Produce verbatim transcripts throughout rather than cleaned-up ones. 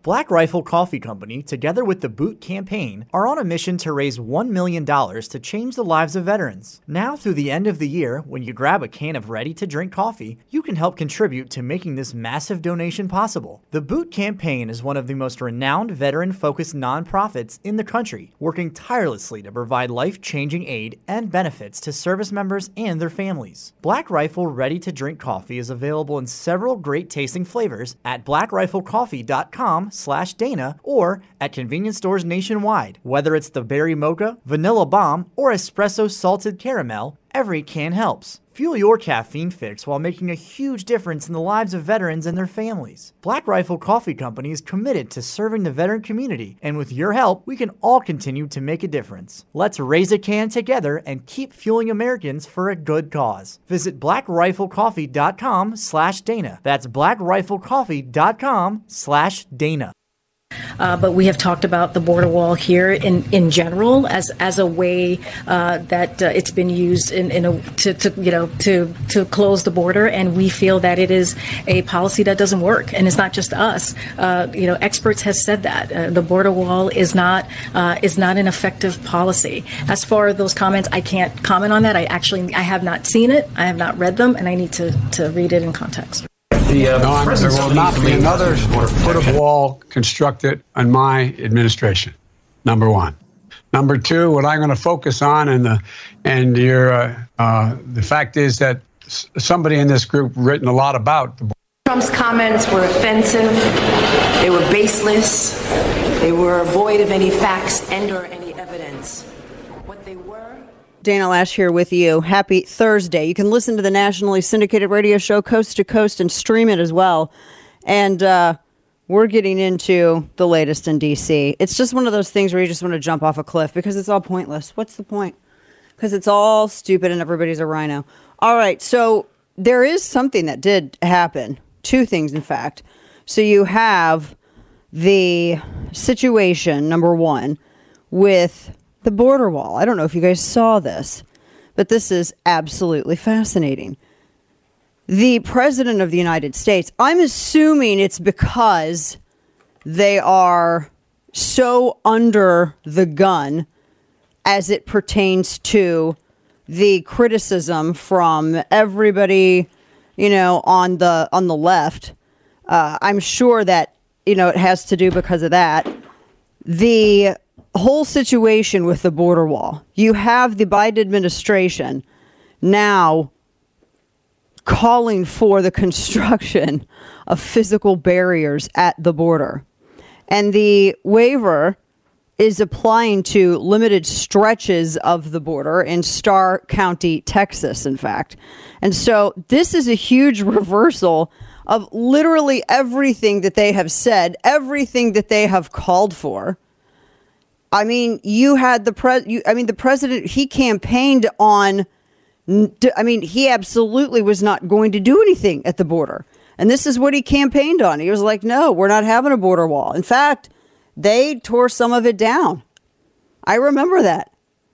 Black Rifle Coffee Company, together with the Boot Campaign, are on a mission to raise one million dollars to change the lives of veterans. Now through the end of the year, when you grab a can of ready-to-drink coffee, you can help contribute to making this massive donation possible. The Boot Campaign is one of the most renowned veteran-focused nonprofits in the country, working tirelessly to provide life-changing aid and benefits to service members and their families. Black Rifle ready-to-drink coffee is available in several great-tasting flavors at black rifle coffee dot com slash Dana or at convenience stores nationwide. Whether it's the berry mocha, vanilla bomb, or espresso salted caramel, every can helps. Fuel your caffeine fix while making a huge difference in the lives of veterans and their families. Black Rifle Coffee Company is committed to serving the veteran community, and with your help, we can all continue to make a difference. Let's raise a can together and keep fueling Americans for a good cause. Visit black rifle coffee dot com slash Dana. That's black rifle coffee dot com slash Dana. Uh, but we have talked about the border wall here in, in general as as a way uh, that uh, it's been used in, in a to, to you know to to close the border, and we feel that it is a policy that doesn't work, and it's not just us. Uh, you know, experts have said that uh, the border wall is not uh, is not an effective policy. As far as those comments, I can't comment on that. I actually I have not seen it, I have not read them, and I need to to read it in context. The, uh, no, there will not be another foot of wall constructed on my administration. Number one. Number two, what I'm going to focus on, and the and your uh, uh, the fact is that somebody in this group written a lot about the. Trump's comments were offensive. They were baseless. They were void of any facts and/or any evidence. What they were. Dana Loesch here with you. Happy Thursday. You can listen to the nationally syndicated radio show Coast to Coast and stream it as well. And uh, we're getting into the latest in D C. It's just one of those things where you just want to jump off a cliff because it's all pointless. What's the point? Because it's all stupid and everybody's a rhino. All right. So there is something that did happen. Two things, in fact. So you have the situation, number one, with the border wall. I don't know if you guys saw this, but this is absolutely fascinating. The president of the United States, I'm assuming it's because they are so under the gun as it pertains to the criticism from everybody, you know, on the on the left. Uh, I'm sure that, you know, it has to do because of that. The whole situation with the border wall. You have the Biden administration now calling for the construction of physical barriers at the border. And the waiver is applying to limited stretches of the border in Starr County, Texas, in fact. And so this is a huge reversal of literally everything that they have said, everything that they have called for. I mean, you had the pre. You, I mean, the president, he campaigned on. I mean, he absolutely was not going to do anything at the border. And this is what he campaigned on. He was like, no, we're not having a border wall. In fact, they tore some of it down. I remember that.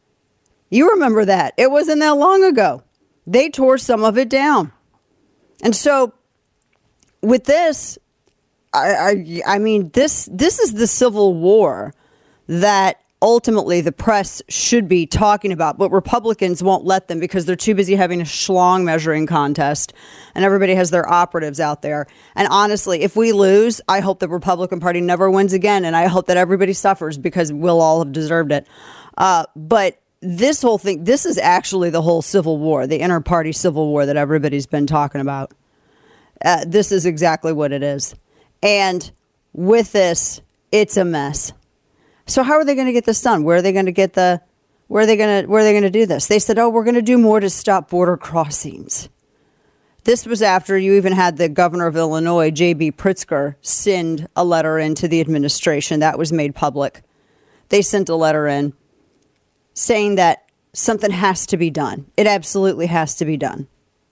You remember that. It wasn't that long ago. They tore some of it down. And so with this, I, I, I mean, this this is the Civil War that ultimately the press should be talking about, but Republicans won't let them because they're too busy having a schlong measuring contest and everybody has their operatives out there. And honestly, if we lose, I hope the Republican Party never wins again, and I hope that everybody suffers because we'll all have deserved it. Uh, but this whole thing, this is actually the whole Civil War, the inter-party Civil War that everybody's been talking about. Uh, this is exactly what it is. And with this, it's a mess. So how are they going to get this done? Where are they going to get the, where are they going to, where are they going to do this? They said, oh, we're going to do more to stop border crossings. This was after you even had the governor of Illinois, J B Pritzker, send a letter into the administration. That was made public. They sent a letter in saying that something has to be done. It absolutely has to be done.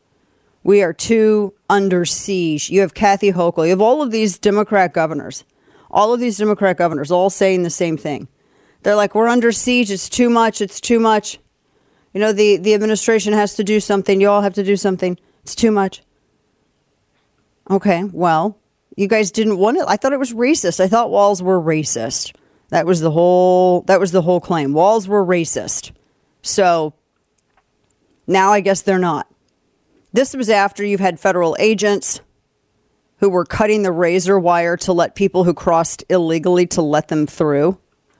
We are too under siege. You have Kathy Hochul. You have all of these Democrat governors. All of these Democrat governors all saying the same thing. They're like, we're under siege. It's too much. It's too much. You know, the, the administration has to do something. You all have to do something. It's too much. Okay, well, You guys didn't want it. I thought it was racist. I thought walls were racist. That was the whole, that was the whole claim. Walls were racist. So now I guess they're not. This was after you've had federal agents who were cutting the razor wire to let people who crossed illegally to let them through.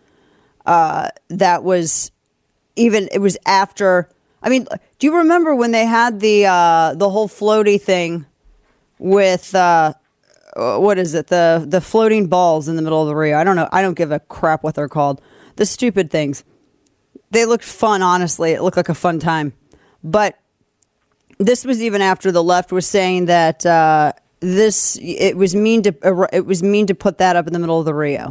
Uh, that was even, it was after, I mean, do you remember when they had the, uh, the whole floaty thing with, uh, what is it? The, the floating balls in the middle of the Rio. I don't know. I don't give a crap what they're called. The stupid things. They looked fun, honestly. It looked like a fun time. But this was even after the left was saying that, uh, This it was mean to it was mean to put that up in the middle of the Rio.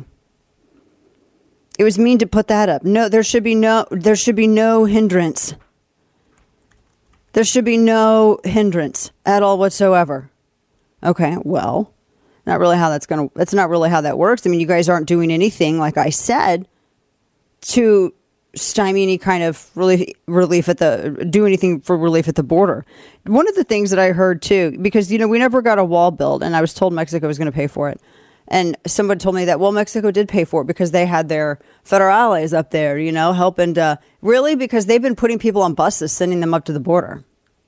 It was mean to put that up. No, there should be no there should be no hindrance. There should be no hindrance at all whatsoever. Okay, well, not really how that's gonna. That's not really how that works. I mean, you guys aren't doing anything, like I said, to stymie any kind of relief, relief at the, do anything for relief at the border. One of the things that I heard too, because, you know, we never got a wall built and I was told Mexico was going to pay for it. And somebody told me that, well, Mexico did pay for it because they had their federal allies up there, you know, helping to, really, because they've been putting people on buses, sending them up to the border.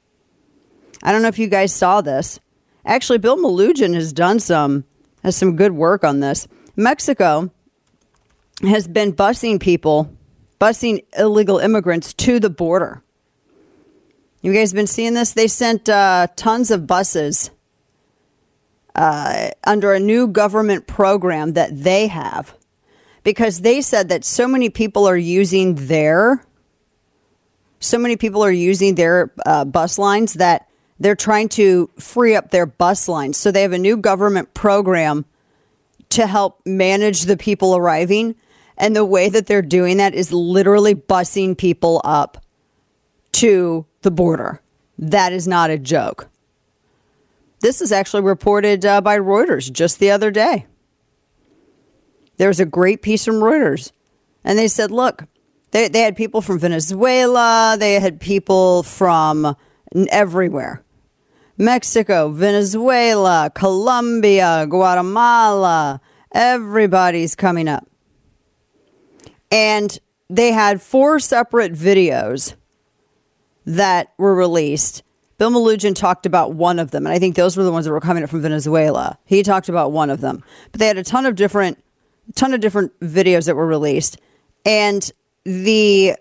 I don't know if you guys saw this. Actually, Bill Melugin has done some, has some good work on this. Mexico has been busing people busing illegal immigrants to the border. You guys been seeing this? They sent uh, tons of buses uh, under a new government program that they have because they said that so many people are using their, so many people are using their uh, bus lines that they're trying to free up their bus lines. So they have a new government program to help manage the people arriving. And the way that they're doing that is literally busing people up to the border. That is not a joke. This is actually reported uh, by Reuters just the other day. There was a great piece from Reuters. And they said, look, they, they had people from Venezuela. They had people from everywhere. Mexico, Venezuela, Colombia, Guatemala. Everybody's coming up. And they had four separate videos that were released. Bill Melugin talked about one of them. And I think those were the ones that were coming up from Venezuela. He talked about one of them. But they had a ton of different, ton of different videos that were released. And the,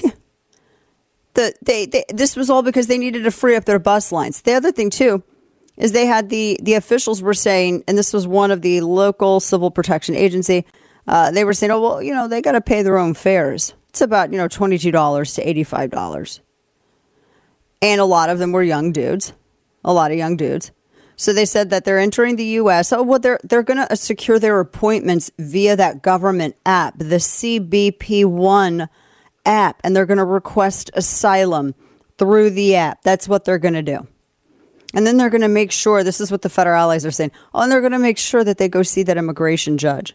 the they, they this was all because they needed to free up their bus lines. The other thing, too, is they had the, the officials were saying, and this was one of the local civil protection agency, Uh, they were saying, oh, well, you know, they got to pay their own fares. It's about, you know, twenty-two dollars to eighty-five dollars. And a lot of them were young dudes, a lot of young dudes. So they said that they're entering the U S. Oh, well, they're, they're going to secure their appointments via that government app, the C B P one app, and they're going to request asylum through the app. That's what they're going to do. And then they're going to make sure, this is what the federal allies are saying, oh, and they're going to make sure that they go see that immigration judge.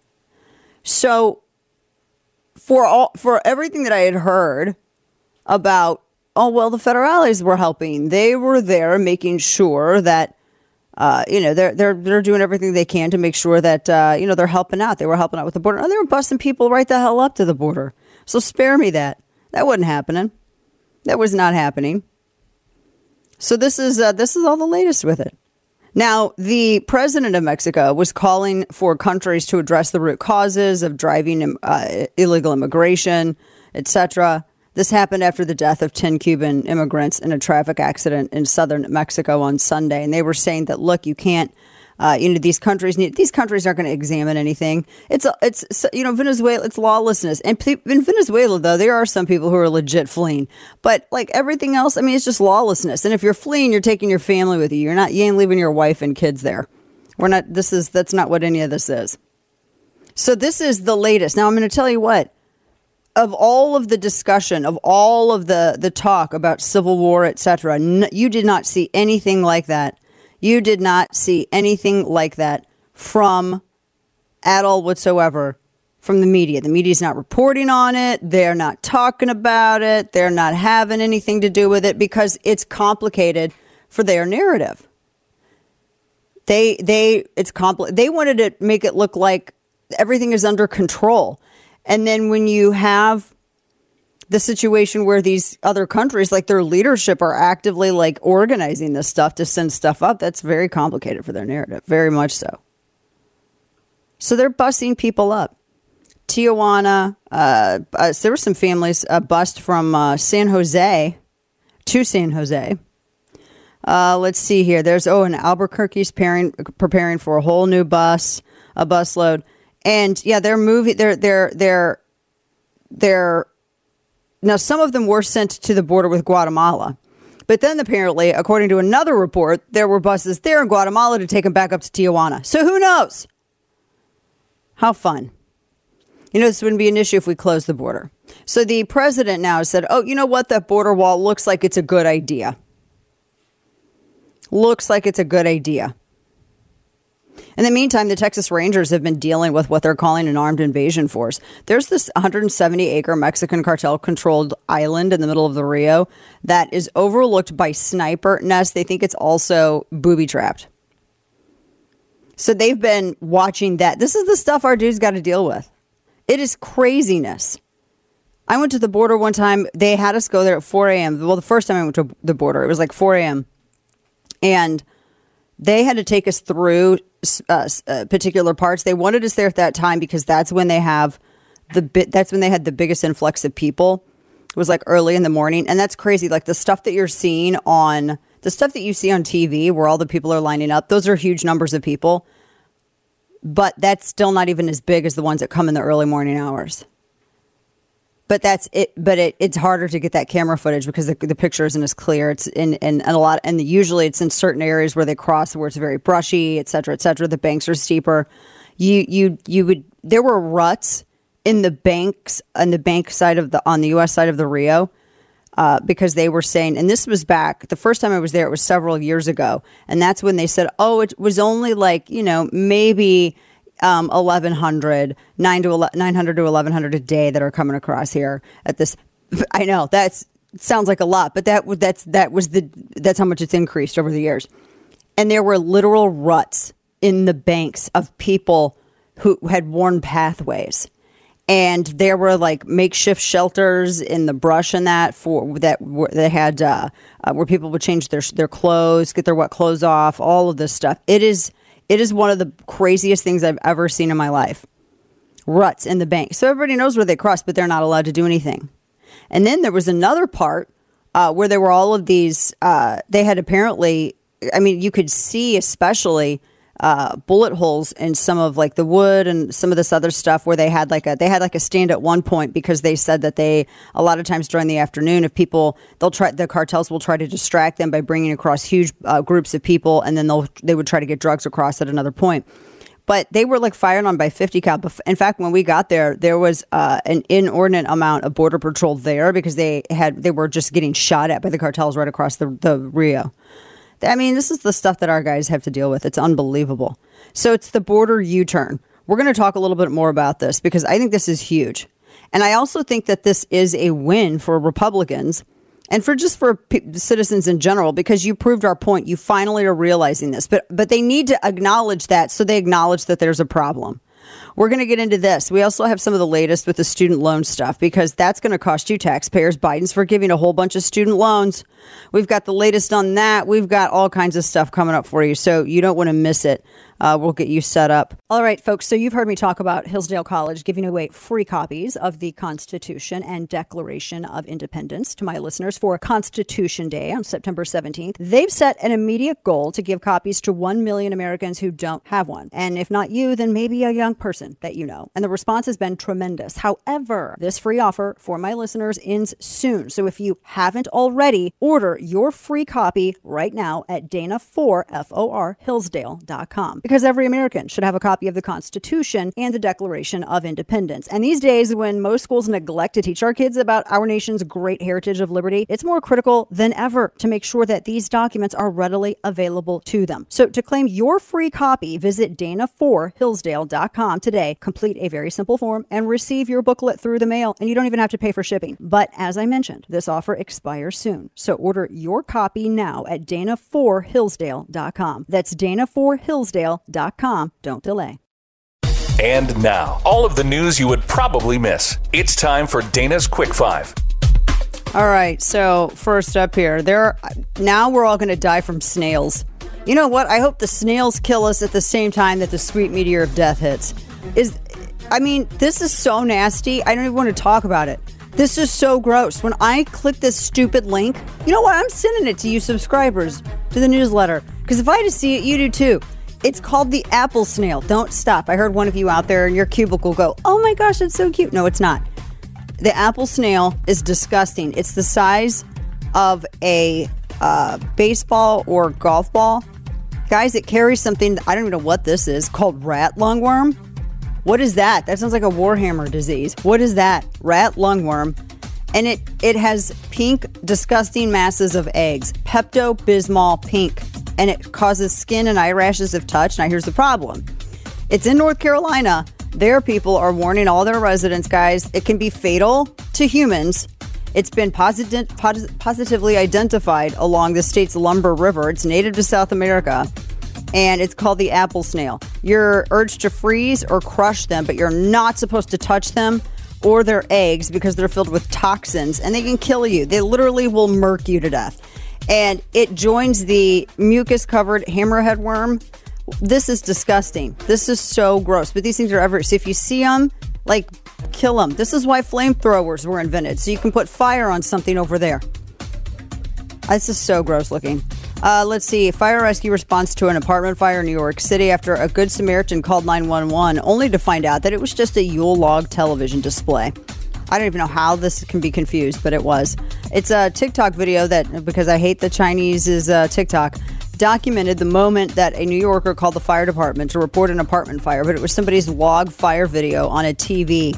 So for all for everything that I had heard about, oh, well, the federal allies were helping. They were there making sure that, uh, you know, they're, they're, they're doing everything they can to make sure that, uh, you know, they're helping out. They were helping out with the border. Oh, they were busting people right the hell up to the border. So spare me that. That wasn't happening. That was not happening. So this is uh, this is all the latest with it. Now, the president of Mexico was calling for countries to address the root causes of driving uh, illegal immigration, et cetera. This happened after the death of ten Cuban immigrants in a traffic accident in southern Mexico on Sunday. And they were saying that, look, you can't, uh, you know, these countries need, these countries aren't going to examine anything. It's, it's, you know, Venezuela, it's lawlessness. And in Venezuela, though, there are some people who are legit fleeing. But like everything else, I mean, it's just lawlessness. And if you're fleeing, you're taking your family with you. You're not, you ain't leaving your wife and kids there. We're not, this is, that's not what any of this is. So this is the latest. Now, I'm going to tell you what. Of all of the discussion, of all of the, the talk about civil war, et cetera, n- you did not see anything like that. You did not see anything like that from at all whatsoever from the media. The media's not reporting on it. They're not talking about it. They're not having anything to do with it because it's complicated for their narrative. They, they, it's compli- They wanted to make it look like everything is under control. And then when you have the situation where these other countries, like their leadership, are actively like organizing this stuff to send stuff up, that's very complicated for their narrative. Very much so. So they're busing people up. Tijuana, uh, uh, so there were some families uh, bussed from uh, San Jose to San Jose. Uh, let's see here. There's, oh, and Albuquerque's preparing, preparing for a whole new bus, a bus load. And yeah, they're moving, they're, they're, they're, they're, now some of them were sent to the border with Guatemala. But then apparently, according to another report, there were buses there in Guatemala to take them back up to Tijuana. So who knows? How fun. You know, this wouldn't be an issue if we closed the border. So the president now said, oh, you know what? That border wall looks like it's a good idea. Looks like it's a good idea. In the meantime, the Texas Rangers have been dealing with what they're calling an armed invasion force. There's this one hundred seventy acre Mexican cartel-controlled island in the middle of the Rio that is overlooked by sniper nests. They think it's also booby-trapped. So they've been watching that. This is the stuff our dudes got to deal with. It is craziness. I went to the border one time. They had us go there at four a.m. Well, the first time I went to the border, it was like four a.m. And they had to take us through uh, uh, particular parts. They wanted us there at that time because that's when they have the bit. That's when they had the biggest influx of people. It was like early in the morning, and that's crazy. Like the stuff that you're seeing on the stuff that you see on T V, where all the people are lining up. Those are huge numbers of people, but that's still not even as big as the ones that come in the early morning hours. But that's it. But it, it's harder to get that camera footage because the, the picture isn't as clear. It's in, in, in a lot, and the, usually it's in certain areas where they cross, where it's very brushy, et cetera, et cetera. The banks are steeper. You, you, you would. There were ruts in the banks on the bank side of the on the U S side of the Rio uh, because they were saying, and this was back the first time I was there. It was several years ago, and that's when they said, "Oh, it was only like you know maybe." Um, eleven hundred, nine to nine hundred to eleven hundred a day that are coming across here at this. I know that's sounds like a lot, but that that's that was the that's how much it's increased over the years. And there were literal ruts in the banks of people who had worn pathways, and there were like makeshift shelters in the brush and that for that they had uh, uh, where people would change their their clothes, get their wet clothes off, all of this stuff. It is. It is one of the craziest things I've ever seen in my life. Ruts in the bank. So everybody knows where they cross, but they're not allowed to do anything. And then there was another part uh, where there were all of these, uh, they had apparently, I mean, you could see especially uh, bullet holes in some of like the wood and some of this other stuff where they had like a, they had like a stand at one point because they said that they, a lot of times during the afternoon, if people, they'll try, the cartels will try to distract them by bringing across huge uh, groups of people. And then they'll, they would try to get drugs across at another point. But they were like fired on by fifty cal. In fact, when we got there, there was uh, an inordinate amount of border patrol there because they had, they were just getting shot at by the cartels right across the, the Rio. I mean, this is the stuff that our guys have to deal with. It's unbelievable. So it's the border U-turn. We're going to talk a little bit more about this because I think this is huge. And I also think that this is a win for Republicans and for just for p- citizens in general, because you proved our point. You finally are realizing this, but but they need to acknowledge that so they acknowledge that there's a problem. We're going to get into this. We also have some of the latest with the student loan stuff because that's going to cost you taxpayers. Biden's forgiving a whole bunch of student loans. We've got the latest on that. We've got all kinds of stuff coming up for you, so you don't want to miss it. Uh, we'll get you set up. All right, folks. So you've heard me talk about Hillsdale College giving away free copies of the Constitution and Declaration of Independence to my listeners for Constitution Day on September seventeenth. They've set an immediate goal to give copies to one million Americans who don't have one. And if not you, then maybe a young person that you know. And the response has been tremendous. However, this free offer for my listeners ends soon. So if you haven't already, order your free copy right now at Dana four, F O R, Hillsdale dot com. because every American should have a copy of the Constitution and the Declaration of Independence. And these days, when most schools neglect to teach our kids about our nation's great heritage of liberty, it's more critical than ever to make sure that these documents are readily available to them. So to claim your free copy, visit Dana for Hillsdale dot com today. Complete a very simple form and receive your booklet through the mail, and you don't even have to pay for shipping. But as I mentioned, this offer expires soon. So order your copy now at Dana for Hillsdale dot com. That's Dana for Hillsdale dot com. Don't delay. And now, all of the news you would probably miss. It's time for Dana's Quick Five. All right, so first up here, there are, now we're all going to die from snails. You know what? I hope the snails kill us at the same time that the sweet meteor of death hits. Is, I mean, this is so nasty. I don't even want to talk about it. This is so gross. When I click this stupid link, you know what? I'm sending it to you subscribers to the newsletter. Because if I just see it, you do too. It's called the apple snail. Don't stop. I heard one of you out there in your cubicle go, oh my gosh, that's so cute. No, it's not. The apple snail is disgusting. It's the size of a uh, baseball or golf ball. Guys, it carries something, I don't even know what this is, called rat lungworm. What is that? That sounds like a Warhammer disease. What is that? Rat lungworm. And it, it has pink, disgusting masses of eggs. Pepto-Bismol pink. And it causes skin and eye rashes if touched. Now, here's the problem. It's in North Carolina. Their people are warning all their residents, guys, it can be fatal to humans. It's been posit- pos- positively identified along the state's Lumber River. It's native to South America. And it's called the apple snail. You're urged to freeze or crush them, but you're not supposed to touch them or their eggs because they're filled with toxins and they can kill you. They literally will murk you to death. And it joins the mucus-covered hammerhead worm. This is disgusting. This is so gross. But these things are ever. So if you see them, like, kill them. This is why flamethrowers were invented. So you can put fire on something over there. This is so gross looking. Uh, let's see. Fire rescue response to an apartment fire in New York City after a Good Samaritan called nine one one, only to find out that it was just a Yule log television display. I don't even know how this can be confused, but it was. It's a TikTok video that, because I hate the Chinese's uh, TikTok, documented the moment that a New Yorker called the fire department to report an apartment fire, but it was somebody's log fire video on a T V.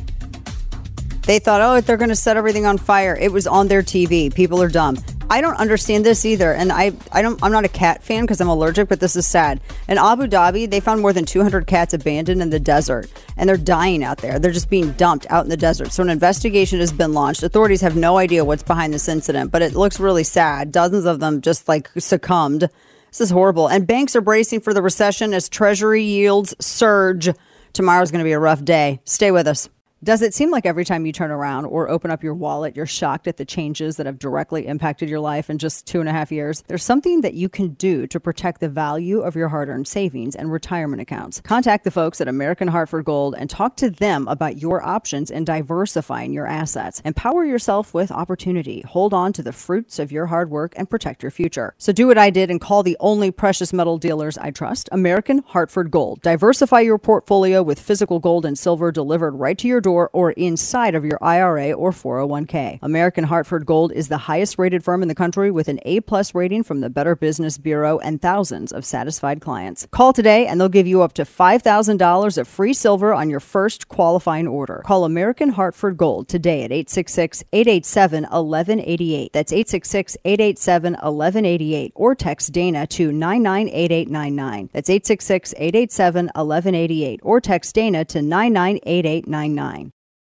They thought, oh, they're going to set everything on fire. It was on their T V. People are dumb. I don't understand this either, and I, I don't, I'm not a cat fan because I'm allergic, but this is sad. In Abu Dhabi, they found more than two hundred cats abandoned in the desert, and they're dying out there. They're just being dumped out in the desert. So an investigation has been launched. Authorities have no idea what's behind this incident, but it looks really sad. Dozens of them just like succumbed. This is horrible. And banks are bracing for the recession as Treasury yields surge. Tomorrow's going to be a rough day. Stay with us. Does it seem like every time you turn around or open up your wallet, you're shocked at the changes that have directly impacted your life in just two and a half years? There's something that you can do to protect the value of your hard-earned savings and retirement accounts. Contact the folks at American Hartford Gold and talk to them about your options in diversifying your assets. Empower yourself with opportunity. Hold on to the fruits of your hard work and protect your future. So do what I did and call the only precious metal dealers I trust, American Hartford Gold. Diversify your portfolio with physical gold and silver delivered right to your door or inside of your I R A or four oh one k. American Hartford Gold is the highest rated firm in the country with an A-plus rating from the Better Business Bureau and thousands of satisfied clients. Call today and they'll give you up to five thousand dollars of free silver on your first qualifying order. Call American Hartford Gold today at eight six six, eight eight seven, one one eight eight. That's eight six six, eight eight seven, one one eight eight or text Dana to nine nine eight eight nine nine. That's eight six six, eight eight seven, one one eight eight or text Dana to nine nine eight eight nine nine.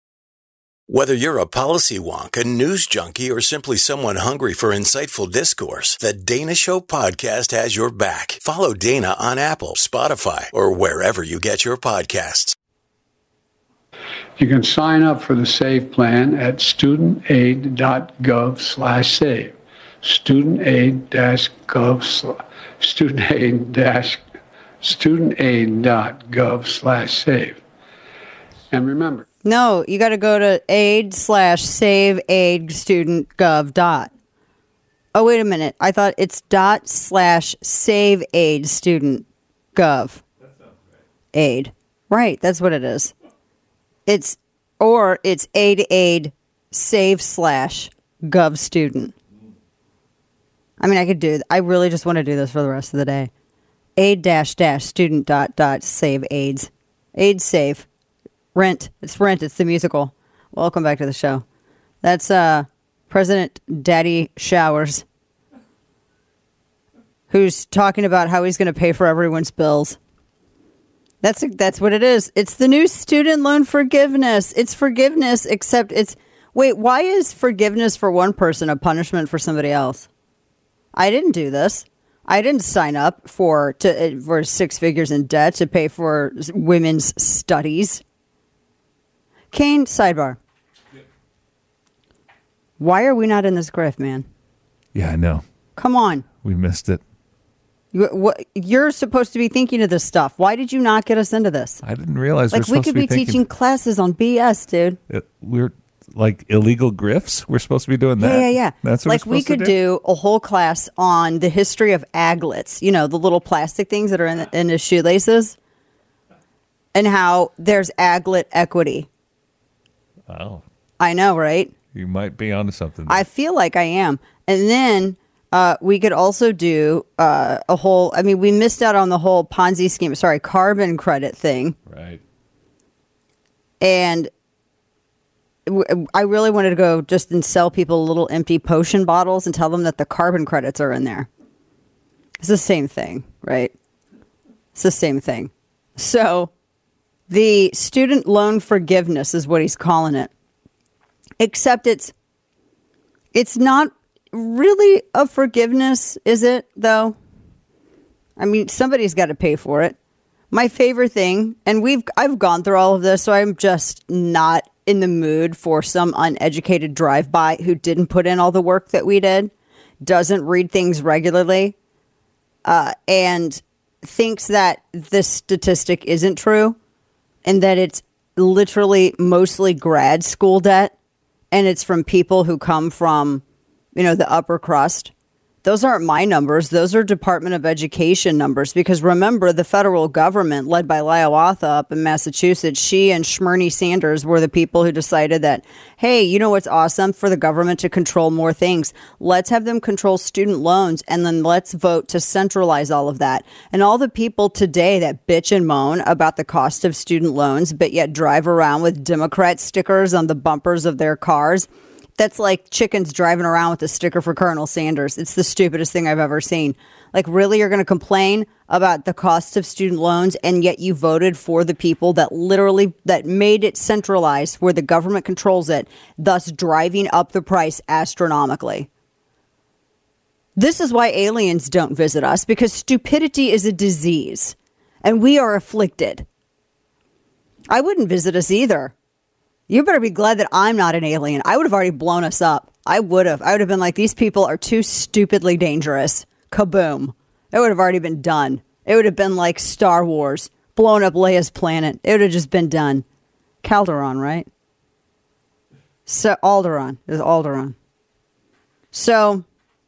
Whether you're a policy wonk, a news junkie, or simply someone hungry for insightful discourse, the Dana Show podcast has your back. Follow Dana on Apple, Spotify, or wherever you get your podcasts. You can sign up for the SAVE plan at studentaid.gov slash save. Studentaid-gov slash studentaid dash studentaid.gov slash save. And remember, no, you got to go to aid slash save aid student gov dot. Oh, wait a minute. I thought it's dot slash save aid student gov. That sounds right. Aid. Right. That's what it is. It's, or it's aid aid save slash gov student. I mean, I could do, I really just want to do this for the rest of the day. aid dash dash student dot dot save AIDS. AIDS save. Rent. It's Rent. It's the musical. Welcome back to the show. That's uh, President Daddy Showers, who's talking about how he's going to pay for everyone's bills. That's that's what it is. It's the new student loan forgiveness. It's forgiveness, except it's... Wait, why is forgiveness for one person a punishment for somebody else? I didn't do this. I didn't sign up for to for six figures in debt to pay for women's studies. Kane, sidebar. Yep. Why are we not in this grift, man? Yeah, I know. Come on. We missed it. You, what, you're supposed to be thinking of this stuff. Why did you not get us into this? I didn't realize like we're we could be, be thinking, teaching classes on B S, dude. It, we're like illegal grifts. We're supposed to be doing that. Yeah, yeah, yeah. That's what like we're we could do? do a whole class on the history of aglets. You know, the little plastic things that are in the, in the shoelaces, and how there's aglet equity. Oh, I know, right? You might be onto something there. I feel like I am. And then uh, we could also do uh, a whole, I mean, we missed out on the whole Ponzi scheme, sorry, carbon credit thing. Right. And w- I really wanted to go just and sell people little empty potion bottles and tell them that the carbon credits are in there. It's the same thing, right? It's the same thing. So the student loan forgiveness is what he's calling it. Except it's it's not really a forgiveness, is it, though? I mean, somebody's got to pay for it. My favorite thing, and we've I've gone through all of this, so I'm just not in the mood for some uneducated drive-by who didn't put in all the work that we did, doesn't read things regularly, uh, and thinks that this statistic isn't true, and that it's literally mostly grad school debt, and it's from people who come from, you know, the upper crust. Those aren't my numbers. Those are Department of Education numbers. Because remember, the federal government, led by Hiawatha up in Massachusetts, she and Shmurny Sanders were the people who decided that, hey, you know what's awesome for the government to control more things? Let's have them control student loans, and then let's vote to centralize all of that. And all the people today that bitch and moan about the cost of student loans, but yet drive around with Democrat stickers on the bumpers of their cars, that's like chickens driving around with a sticker for Colonel Sanders. It's the stupidest thing I've ever seen. Like, really, you're going to complain about the cost of student loans, and yet you voted for the people that literally that made it centralized where the government controls it, thus driving up the price astronomically. This is why aliens don't visit us, because stupidity is a disease, and we are afflicted. I wouldn't visit us either. You better be glad that I'm not an alien. I would have already blown us up. I would have. I would have been like, these people are too stupidly dangerous. Kaboom. It would have already been done. It would have been like Star Wars, blowing up Leia's planet. It would have just been done. Calderon, right? So Alderaan. It was Alderaan. So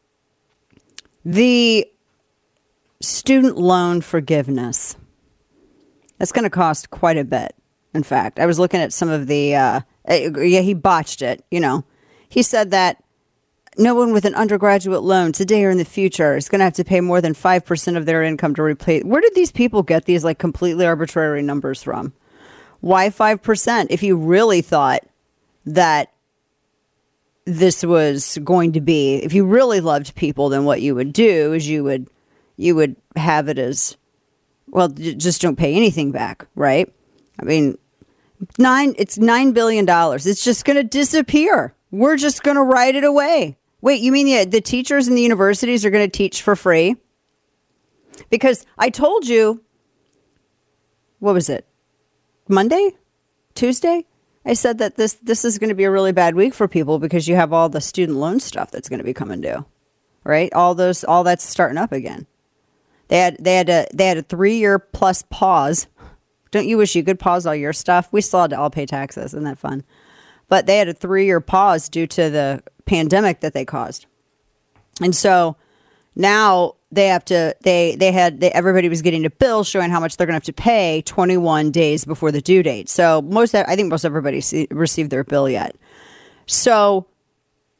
the student loan forgiveness, that's going to cost quite a bit. In fact, I was looking at some of the, uh, yeah, he botched it, you know. He said that no one with an undergraduate loan today or in the future is going to have to pay more than five percent of their income to repay. Where did these people get these, like, completely arbitrary numbers from? Why five percent? If you really thought that this was going to be, if you really loved people, then what you would do is you would, you would have it as, well, just don't pay anything back, right? I mean, Nine, it's nine billion dollars. It's just going to disappear. We're just going to write it away. Wait, you mean the, the teachers in the universities are going to teach for free? Because I told you, what was it? Monday? Tuesday? I said that this, this is going to be a really bad week for people because you have all the student loan stuff that's going to be coming due, right? All those, all that's starting up again. They had, they had a, they had a three year plus pause. Don't you wish you could pause all your stuff? We still had to all pay taxes. Isn't that fun? But they had a three-year pause due to the pandemic that they caused. And so now they have to, they, they had, they, everybody was getting a bill showing how much they're going to have to pay twenty-one days before the due date. So most, I think most everybody see, received their bill yet. So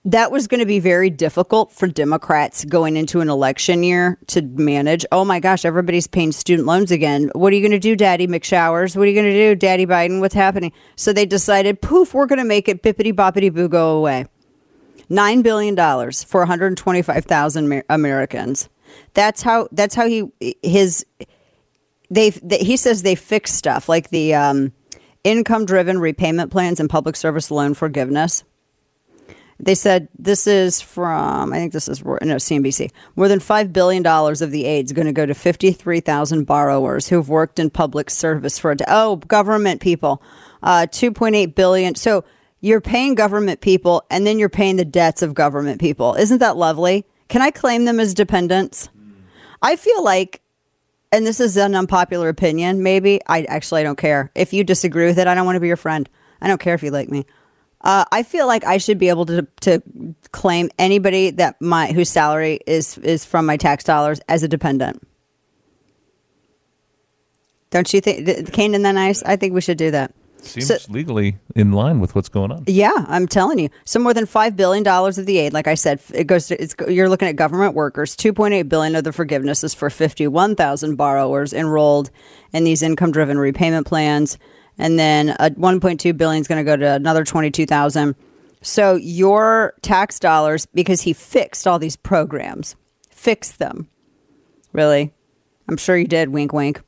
that was going to be very difficult for Democrats going into an election year to manage. Oh my gosh, everybody's paying student loans again. What are you going to do, Daddy McShowers? What are you going to do, Daddy Biden? What's happening? So they decided, poof, we're going to make it bippity boppity boo go away. Nine billion dollars for one hundred twenty-five thousand Americans. That's how. That's how he his. They he says they fixed stuff like the um, income-driven repayment plans and public service loan forgiveness. They said this is from, I think this is, no, C N B C. More than five billion dollars of the aid is going to go to fifty-three thousand borrowers who've worked in public service for, a oh, government people. Uh, two point eight billion dollars. So you're paying government people and then you're paying the debts of government people. Isn't that lovely? Can I claim them as dependents? Mm. I feel like, and this is an unpopular opinion, maybe. I actually, I don't care. If you disagree with it, I don't want to be your friend. I don't care if you like me. Uh, I feel like I should be able to to claim anybody that my whose salary is is from my tax dollars as a dependent. Don't you think, Kane, isn't that nice? I think we should do that. Seems so, legally in line with what's going on. Yeah, I'm telling you. So more than five billion dollars of the aid, like I said, it goes to, it's, you're looking at government workers. two point eight billion dollars of the forgiveness is for fifty-one thousand borrowers enrolled in these income-driven repayment plans. And then uh, one point two billion dollars is going to go to another twenty-two thousand. So your tax dollars, because he fixed all these programs, fixed them. Really? I'm sure you did. Wink, wink.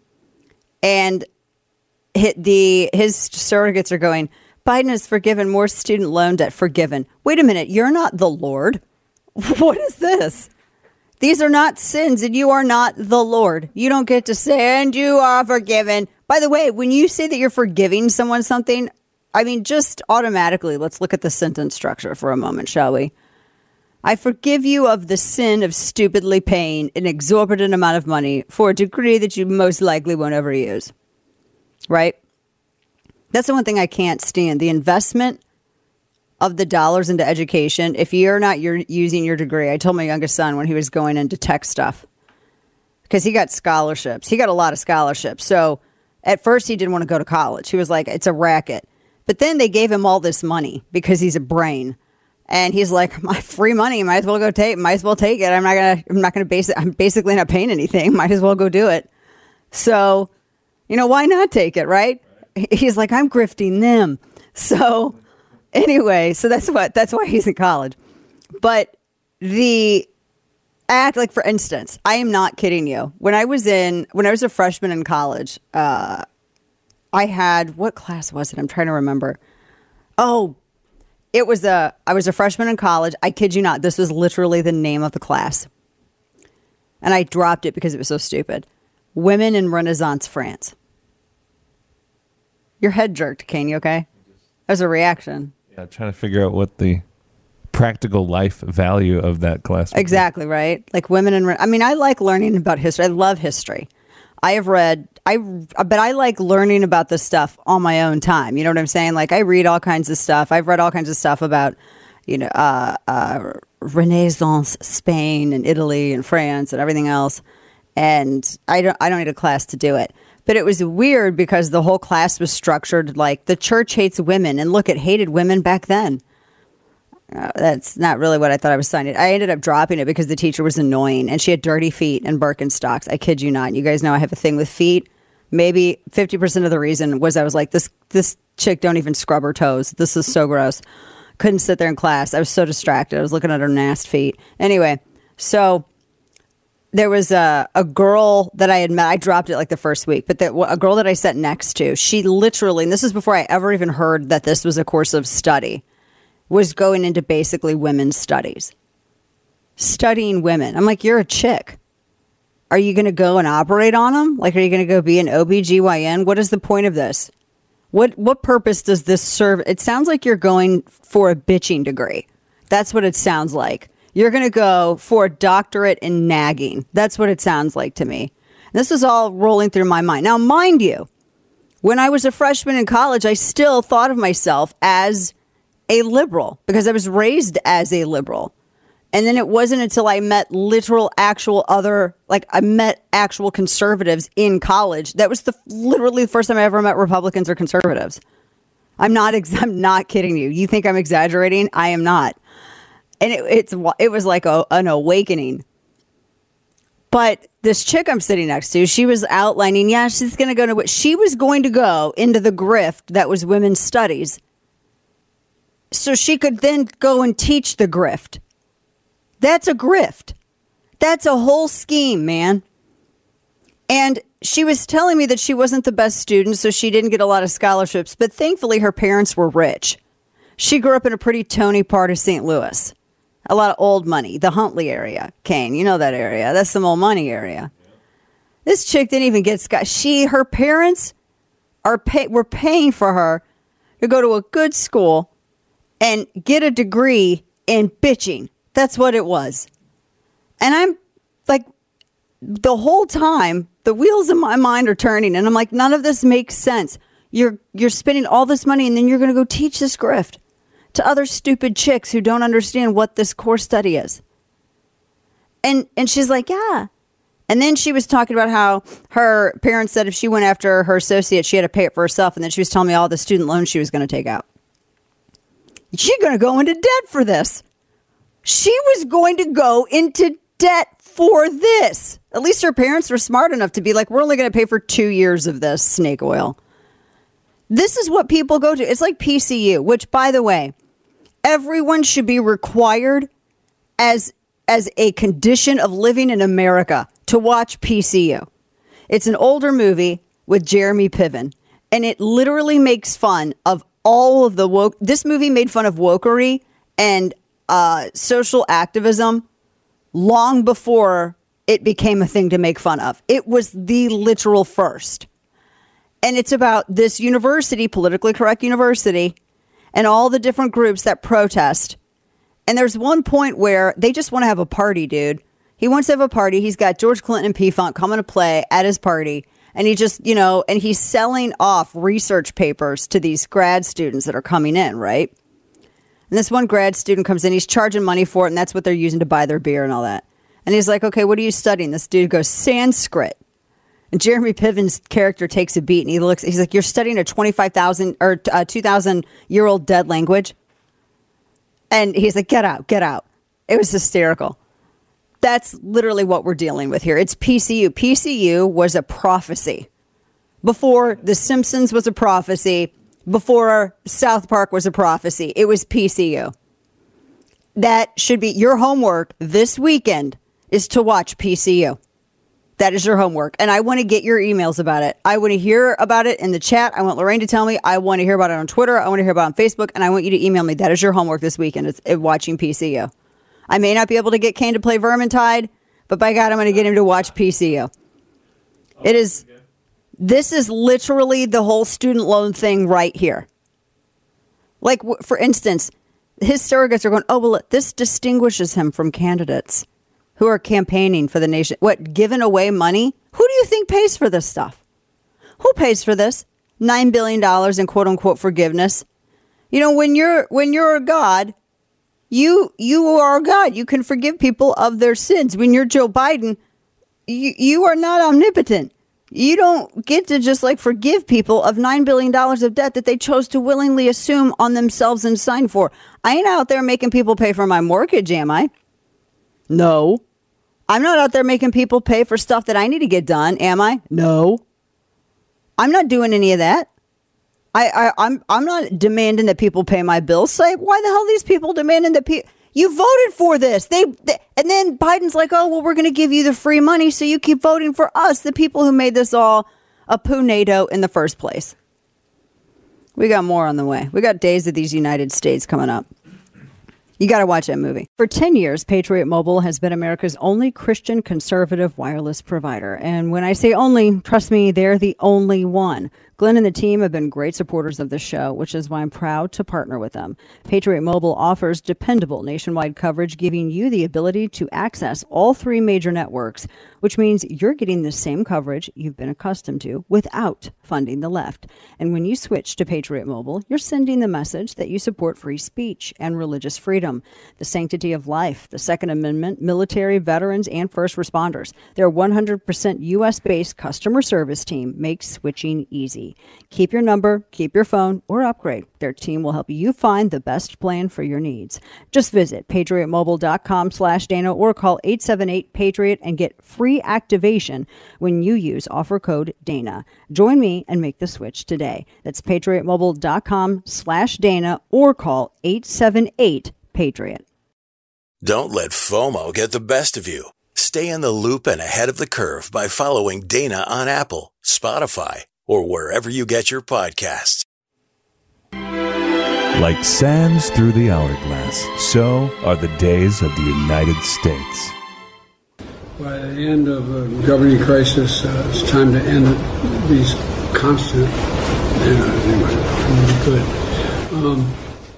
And hit the his surrogates are going, Biden has forgiven more student loan debt. Forgiven. Wait a minute. You're not the Lord. What is this? These are not sins, and you are not the Lord. You don't get to say, and you are forgiven. By the way, when you say that you're forgiving someone something, I mean, just automatically, let's look at the sentence structure for a moment, shall we? I forgive you of the sin of stupidly paying an exorbitant amount of money for a degree that you most likely won't ever use. Right? That's the one thing I can't stand. The investment of the dollars into education. If you're not you're using your degree, I told my youngest son when he was going into tech stuff, because he got scholarships. He got a lot of scholarships. So at first he didn't want to go to college. He was like, it's a racket. But then they gave him all this money because he's a brain. And he's like, my free money, might as well go take, might as well take it. I'm not gonna, I'm not gonna base it. I'm basically not paying anything. Might as well go do it. So, you know, why not take it, right? He's like, I'm grifting them. So anyway, so that's what, that's why he's in college. But the act, like for instance, I am not kidding you. When I was in, when I was a freshman in college, uh, I had, what class was it? I'm trying to remember. Oh, it was a, I was a freshman in college. I kid you not. This was literally the name of the class. And I dropped it because it was so stupid. Women in Renaissance France. Your head jerked, Kane. You okay? That was a reaction. Yeah, trying to figure out what the practical life value of that class would exactly, be. Right? Like women in, I mean, I like learning about history. I love history. I have read, I, but I like learning about this stuff on my own time. You know what I'm saying? Like I read all kinds of stuff. I've read all kinds of stuff about, you know, uh, uh, Renaissance Spain and Italy and France and everything else. And I don't, I don't need a class to do it. But it was weird because the whole class was structured like the church hates women. And look, it hated women back then. Uh, that's not really what I thought I was signing. I ended up dropping it because the teacher was annoying and she had dirty feet and Birkenstocks. I kid you not. You guys know I have a thing with feet. Maybe fifty percent of the reason was I was like, this this chick don't even scrub her toes. This is so gross. Couldn't sit there in class. I was so distracted. I was looking at her nasty feet. Anyway, so there was a, a girl that I had met. I dropped it like the first week, but that a girl that I sat next to, she literally, and this is before I ever even heard that this was a course of study, was going into basically women's studies, studying women. I'm like, you're a chick. Are you going to go and operate on them? Like, are you going to go be an O B G Y N? What is the point of this? What what purpose does this serve? It sounds like you're going for a bitching degree. That's what it sounds like. You're going to go for a doctorate in nagging. That's what it sounds like to me. This is all rolling through my mind. Now, mind you, when I was a freshman in college, I still thought of myself as a liberal because I was raised as a liberal. And then it wasn't until I met literal, actual other, like I met actual conservatives in college. That was the literally the first time I ever met Republicans or conservatives. I'm not, ex- I'm not kidding you. You think I'm exaggerating? I am not. And it, it's it was like a, an awakening. But this chick I'm sitting next to, she was outlining, yeah, she's going to go to, she was going to go into the grift that was women's studies. So she could then go and teach the grift. That's a grift. That's a whole scheme, man. And she was telling me that she wasn't the best student, so she didn't get a lot of scholarships. But thankfully, her parents were rich. She grew up in a pretty Tony part of Saint Louis. A lot of old money. The Huntley area. Kane, you know that area. That's some old money area. This chick didn't even get scholarship. She, her parents are pay, were paying for her to go to a good school and get a degree in bitching. That's what it was. And I'm like, the whole time, the wheels in my mind are turning. And I'm like, none of this makes sense. You're you're spending all this money and then you're going to go teach this grift to other stupid chicks who don't understand what this core study is. And and she's like, yeah. And then she was talking about how her parents said if she went after her associate, she had to pay it for herself. And then she was telling me all the student loans she was going to take out. She's going to go into debt for this. She was going to go into debt for this. At least her parents were smart enough to be like, we're only going to pay for two years of this snake oil. This is what people go to. It's like P C U, which, by the way, everyone should be required as as a condition of living in America to watch P C U. It's an older movie with Jeremy Piven, and it literally makes fun of all of the woke. This movie made fun of wokery and uh, social activism long before it became a thing to make fun of. It was the literal first. And it's about this university, politically correct university, and all the different groups that protest. And there's one point where they just want to have a party, dude. He wants to have a party. He's got George Clinton and P-Funk coming to play at his party. And he just, you know, and he's selling off research papers to these grad students that are coming in, right? And this one grad student comes in, he's charging money for it, and that's what they're using to buy their beer and all that. And he's like, okay, what are you studying? This dude goes, Sanskrit. And Jeremy Piven's character takes a beat and he looks, he's like, you're studying a twenty-five thousand or uh, two thousand year old dead language. And he's like, get out, get out. It was hysterical. That's literally what we're dealing with here. It's P C U. P C U was a prophecy. Before The Simpsons was a prophecy, before South Park was a prophecy, it was P C U. That should be your homework this weekend, is to watch P C U. That is your homework. And I want to get your emails about it. I want to hear about it in the chat. I want Lorraine to tell me. I want to hear about it on Twitter. I want to hear about it on Facebook. And I want you to email me. That is your homework this weekend. It's watching P C U. I may not be able to get Kane to play Vermintide, but by God, I'm going to get him to watch P C U. It is, this is literally the whole student loan thing right here. Like, for instance, his surrogates are going, oh, well, this distinguishes him from candidates who are campaigning for the nation. What, giving away money? Who do you think pays for this stuff? Who pays for this? nine billion dollars in quote unquote forgiveness. You know, when you're when you're a God, you you are a God. You can forgive people of their sins. When you're Joe Biden, you, you are not omnipotent. You don't get to just like forgive people of nine billion dollars of debt that they chose to willingly assume on themselves and sign for. I ain't out there making people pay for my mortgage, am I? No. I'm not out there making people pay for stuff that I need to get done, am I? No. I'm not doing any of that. I, I, I'm I'm not demanding that people pay my bills. Say, why the hell are these people demanding that people... You voted for this. They, they and then Biden's like, oh, well, we're going to give you the free money, so you keep voting for us, the people who made this all a poo-nato in the first place. We got more on the way. We got Days of these United States coming up. You got to watch that movie. For ten years, Patriot Mobile has been America's only Christian conservative wireless provider. And when I say only, trust me, they're the only one. Glenn and the team have been great supporters of the show, which is why I'm proud to partner with them. Patriot Mobile offers dependable nationwide coverage, giving you the ability to access all three major networks, which means you're getting the same coverage you've been accustomed to without funding the left. And when you switch to Patriot Mobile, you're sending the message that you support free speech and religious freedom, the sanctity of life, the Second Amendment, military, veterans, and first responders. Their one hundred percent U S-based customer service team makes switching easy. easy. Keep your number, keep your phone, or upgrade. Their team will help you find the best plan for your needs. Just visit patriot mobile dot com slash Dana or call eight seven eight Patriot and get free activation when you use offer code Dana. Join me and make the switch today. That's patriot mobile dot com slash Dana or call eight seven eight Patriot. Don't let FOMO get the best of you. Stay in the loop and ahead of the curve by following Dana on Apple, Spotify, or wherever you get your podcasts. Like sands through the hourglass, so are the days of the United States. By the end of a governing crisis, uh, it's time to end these constant. Uh, anyway, good. Um,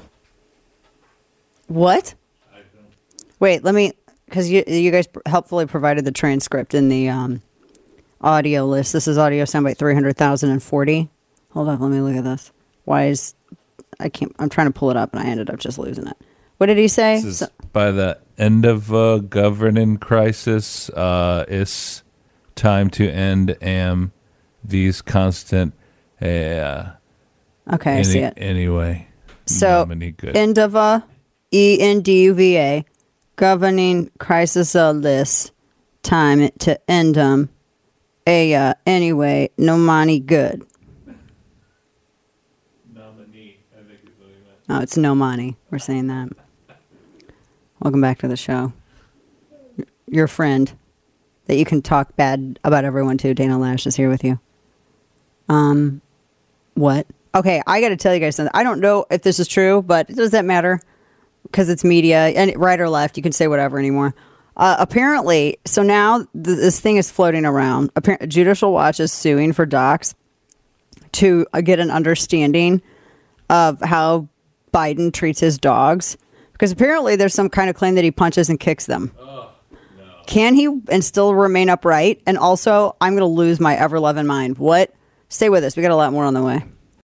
what? Wait, let me, because you you guys helpfully provided the transcript in the um, audio list. This is audio soundbite three hundred thousand forty. Hold on, let me look at this. Why is, I can't, I'm trying to pull it up and I ended up just losing it. What did he say? This is So, by the end of a governing crisis, uh, it's time to end am these constant, uh, okay, any, I see it. Anyway, So, good. end of a, E N D U V A, governing crisis of this time to end them. A, uh, anyway, no money good. Nominee, I think is what he meant. Oh, it's no money. We're saying that. Welcome back to the show. Your friend that you can talk bad about everyone to, Dana Lash, is here with you. Um, what? Okay, I got to tell you guys something. I don't know if this is true, but does that matter? Because it's media, and right or left, you can say whatever anymore. Uh, apparently, so now th- this thing is floating around. Appar- Judicial Watch is suing for docs to uh, get an understanding of how Biden treats his dogs. Because apparently there's some kind of claim that he punches and kicks them. Oh, no. Can he and still remain upright? And also, I'm going to lose my ever-loving mind. What? Stay with us. We got a lot more on the way.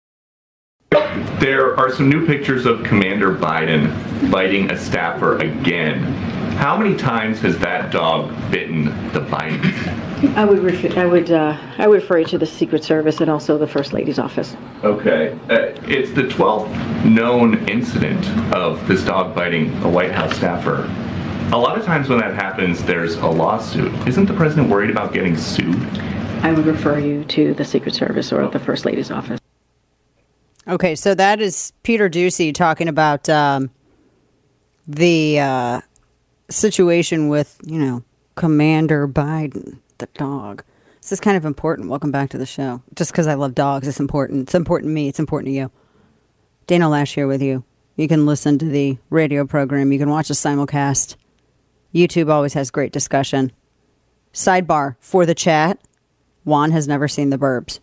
There are some new pictures of Commander Biden biting a staffer again. How many times has that dog bitten the Bidens? I would refer, I would uh, I would refer you to the Secret Service and also the First Lady's office. Okay. Uh, it's the twelfth known incident of this dog biting a White House staffer. A lot of times when that happens, there's a lawsuit. Isn't the president worried about getting sued? I would refer you to the Secret Service or the First Lady's office. Okay, so that is Peter Doocy talking about um, the uh, situation with, you know, Commander Biden, the dog. This is kind of important. Welcome back to the show. Just because I love dogs, it's important. It's important to me. It's important to you. Dana Lash here with you. You can listen to the radio program. You can watch a simulcast. YouTube always has great discussion. Sidebar for the chat. Juan has never seen The Burbs.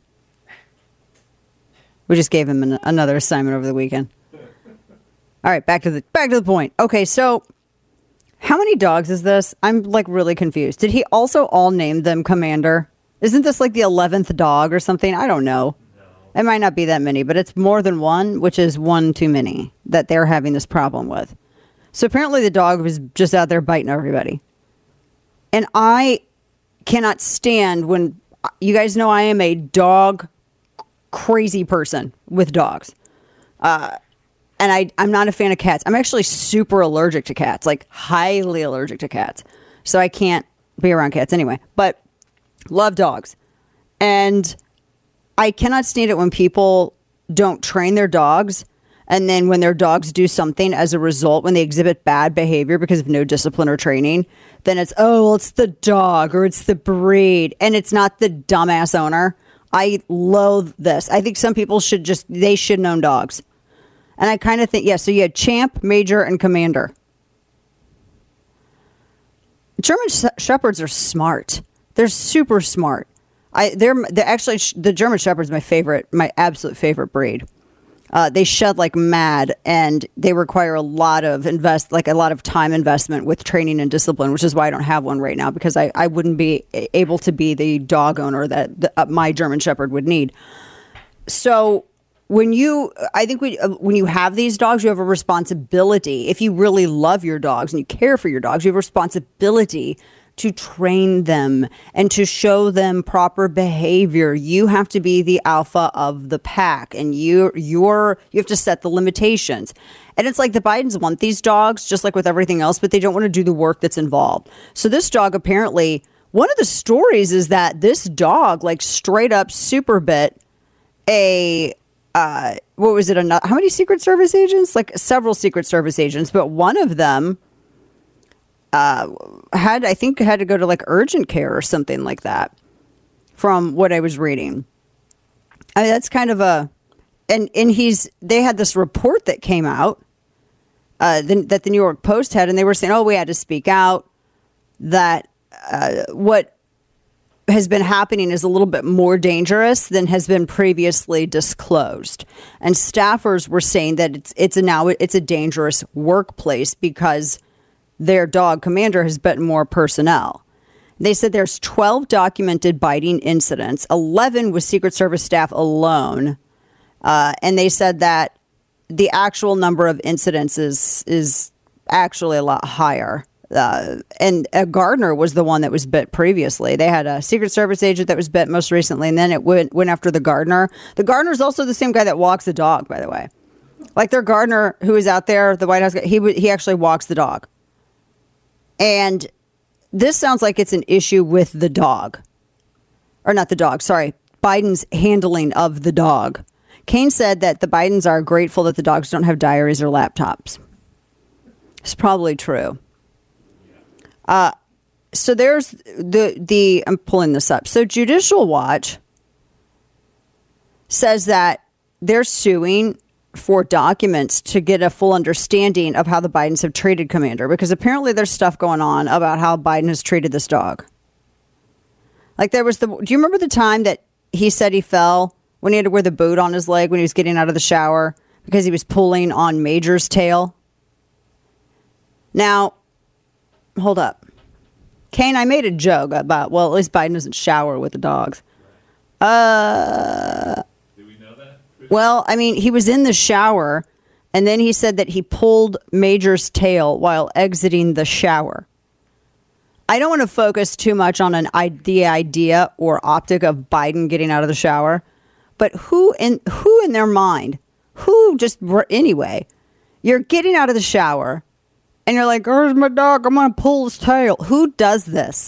We just gave him an, another assignment over the weekend. All right, back to the back to the point. Okay, so how many dogs is this? I'm like really confused. Did he also all name them Commander? Isn't this like the eleventh dog or something? I don't know. No. It might not be that many, but it's more than one, which is one too many that they're having this problem with. So apparently the dog was just out there biting everybody. And I cannot stand when, you guys know I am a dog crazy person with dogs. Uh, and I, I'm not a fan of cats. I'm actually super allergic to cats, like highly allergic to cats. So I can't be around cats anyway, but love dogs. And I cannot stand it when people don't train their dogs. And then when their dogs do something as a result, when they exhibit bad behavior because of no discipline or training, then it's, oh, well, it's the dog or it's the breed. And it's not the dumbass owner. I loathe this. I think some people should just, they shouldn't own dogs. And I kind of think, yeah, so you had Champ, Major, and Commander. German Shepherds are smart. They're super smart. I, they're, they're actually, the German Shepherd's my favorite, my absolute favorite breed. Uh, they shed like mad, and they require a lot of invest, like a lot of time investment with training and discipline, which is why I don't have one right now, because I, I wouldn't be able to be the dog owner that the, uh, my German Shepherd would need. So when you, I think we, uh, when you have these dogs, you have a responsibility. If you really love your dogs and you care for your dogs, you have a responsibility to train them and to show them proper behavior. You have to be the alpha of the pack, and you you're you have to set the limitations. And it's like the Bidens want these dogs, just like with everything else, but they don't want to do the work that's involved. So this dog, apparently, one of the stories is that this dog, like straight up super bit a uh, what was it? A, how many Secret Service agents? Like several Secret Service agents, but one of them. Uh, had I think had to go to like urgent care or something like that, from what I was reading. I mean, that's kind of a, and and he's they had this report that came out uh, the, that the New York Post had, and they were saying, oh, we had to speak out that uh, what has been happening is a little bit more dangerous than has been previously disclosed, and staffers were saying that it's it's a now it's a dangerous workplace because their dog commander has bitten more personnel. They said there's twelve documented biting incidents, eleven with Secret Service staff alone. Uh, and they said that the actual number of incidents is, is actually a lot higher. Uh, and uh, Gardner was the one that was bit previously. They had a Secret Service agent that was bit most recently, and then it went, went after the Gardner. The Gardner is also the same guy that walks the dog, by the way. Like their Gardner who is out there, the White House guy, he, he actually walks the dog. And this sounds like it's an issue with the dog. Or not the dog, sorry. Biden's handling of the dog. Kane said that the Bidens are grateful that the dogs don't have diaries or laptops. It's probably true. Uh, so there's the, the, I'm pulling this up. So Judicial Watch says that they're suing for documents to get a full understanding of how the Bidens have treated Commander, because apparently there's stuff going on about how Biden has treated this dog. Like there was the, do you remember the time that he said he fell when he had to wear the boot on his leg when he was getting out of the shower because he was pulling on Major's tail? Now, hold up. Kane, I made a joke about, well, at least Biden doesn't shower with the dogs. Uh... Well, I mean, he was in the shower, and then he said that he pulled Major's tail while exiting the shower. I don't want to focus too much on an the idea or optic of Biden getting out of the shower, but who in who in their mind, who just anyway, you're getting out of the shower, and you're like, "Where's my dog? I'm going to pull his tail." Who does this?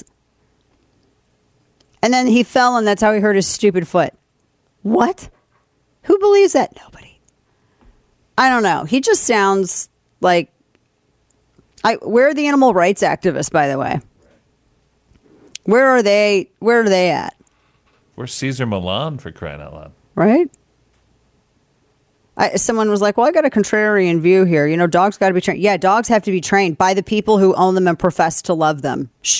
And then he fell, and that's how he hurt his stupid foot. What? Who believes that? Nobody. I don't know. He just sounds like... I. Where are the animal rights activists, by the way? Where are they? Where are they at? Where's Cesar Millan, for crying out loud? Right? I, someone was like, well, I got a contrarian view here. You know, dogs got to be trained. Yeah, dogs have to be trained by the people who own them and profess to love them. Shh.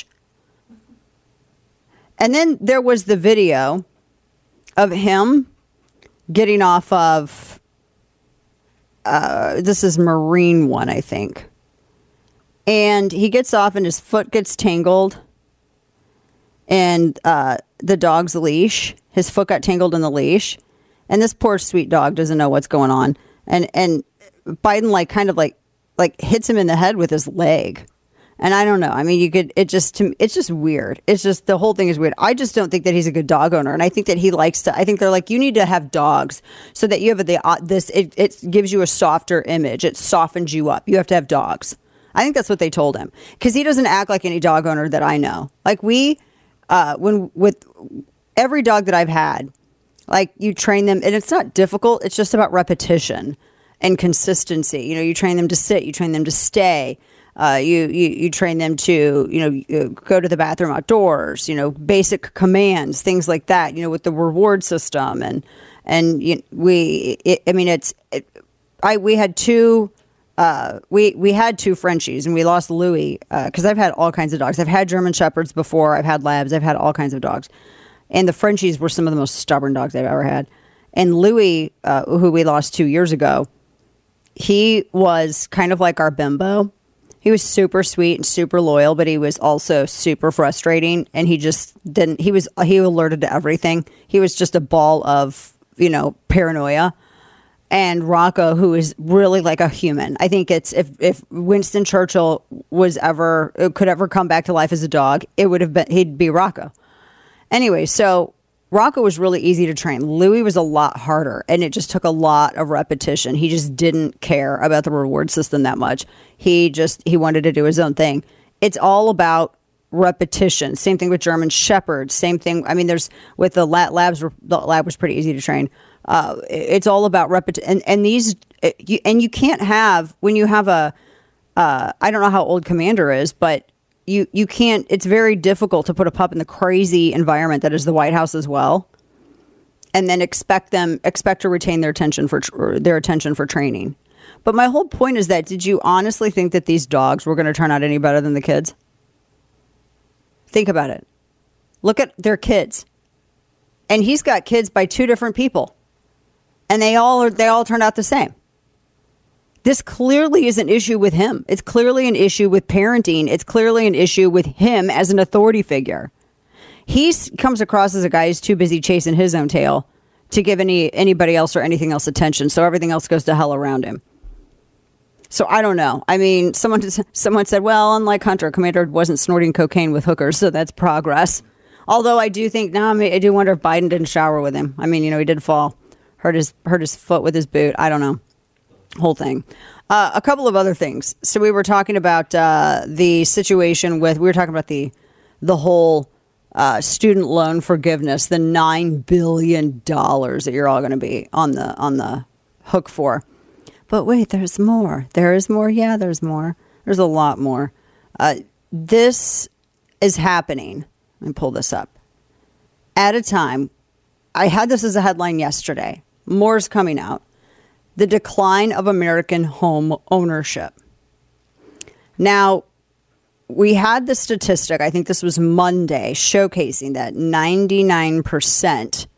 And then there was the video of him getting off of, uh, this is Marine One, I think. And he gets off and his foot gets tangled in uh, the dog's leash. His foot got tangled in the leash. And this poor sweet dog doesn't know what's going on. And and Biden like kind of like like hits him in the head with his leg. And I don't know. I mean, you could, it just, to, it's just weird. It's just, the whole thing is weird. I just don't think that he's a good dog owner. And I think that he likes to, I think they're like, you need to have dogs so that you have the, uh, this, it, it gives you a softer image. It softens you up. You have to have dogs. I think that's what they told him. Because he doesn't act like any dog owner that I know. Like we, uh, when, with every dog that I've had, like you train them, and it's not difficult. It's just about repetition and consistency. You know, you train them to sit, you train them to stay. Uh, you, you you train them to, you know, you go to the bathroom outdoors, you know, basic commands, things like that, you know, with the reward system. And, and you, we, it, I mean, it's, it, I, we had two, uh, we, we had two Frenchies and we lost Louis, uh, cause I've had all kinds of dogs. I've had German Shepherds before. I've had Labs. I've had all kinds of dogs. And the Frenchies were some of the most stubborn dogs I've ever had. And Louis, uh, who we lost two years ago, he was kind of like our Bimbo. He was super sweet and super loyal, but he was also super frustrating. And he just didn't, he was, he alerted to everything. He was just a ball of, you know, paranoia. and Rocco, who is really like a human. I think it's if, if Winston Churchill was ever could ever come back to life as a dog, it would have been he'd be Rocco. Anyway, so Rocco was really easy to train. Louis was a lot harder, and it just took a lot of repetition. He just didn't care about the reward system that much. He just he wanted to do his own thing. It's all about repetition. Same thing with German Shepherds. Same thing. I mean, there's with the lab, labs. The lab was pretty easy to train. Uh, it's all about repetition, and, and these, you, and you can't have when you have a. Uh, I don't know how old Commander is, but you you can't. It's very difficult to put a pup in the crazy environment that is the White House as well, and then expect them expect to retain their attention for tr- their attention for training. But my whole point is that did you honestly think that these dogs were going to turn out any better than the kids? Think about it. Look at their kids, and he's got kids by two different people. And they all are, they all turned out the same. This clearly is an issue with him. It's clearly an issue with parenting. It's clearly an issue with him as an authority figure. He comes across as a guy who's too busy chasing his own tail to give any anybody else or anything else attention. So everything else goes to hell around him. So I don't know. I mean, someone someone said, well, unlike Hunter, Commander wasn't snorting cocaine with hookers, so that's progress. Although I do think, now I do wonder if Biden didn't shower with him. I mean, you know, he did fall. Hurt his hurt his foot with his boot. I don't know. Whole thing. Uh, a couple of other things. So we were talking about uh, the situation with, we were talking about the the whole uh, student loan forgiveness, the nine billion dollars that you're all going to be on the on the hook for. But wait, there's more. There is more. Yeah, there's more. There's a lot more. Uh, this is happening. Let me pull this up. At a time, I had this as a headline yesterday. More's coming out. The decline of American home ownership. Now, we had the statistic, I think this was Monday, showcasing that ninety-nine percent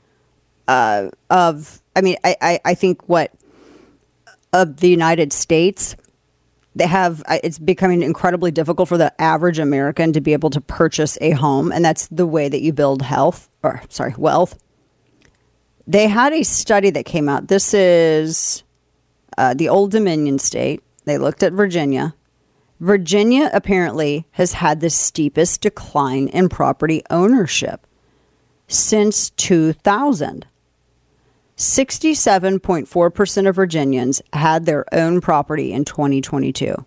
uh, of, I mean, I, I, I think what, of the United States, they have, it's becoming incredibly difficult for the average American to be able to purchase a home. And that's the way that you build health, or sorry, wealth. They had a study that came out. This is uh, the Old Dominion state. They looked at Virginia. Virginia apparently has had the steepest decline in property ownership since two thousand. sixty-seven point four percent of Virginians had their own property in twenty twenty-two.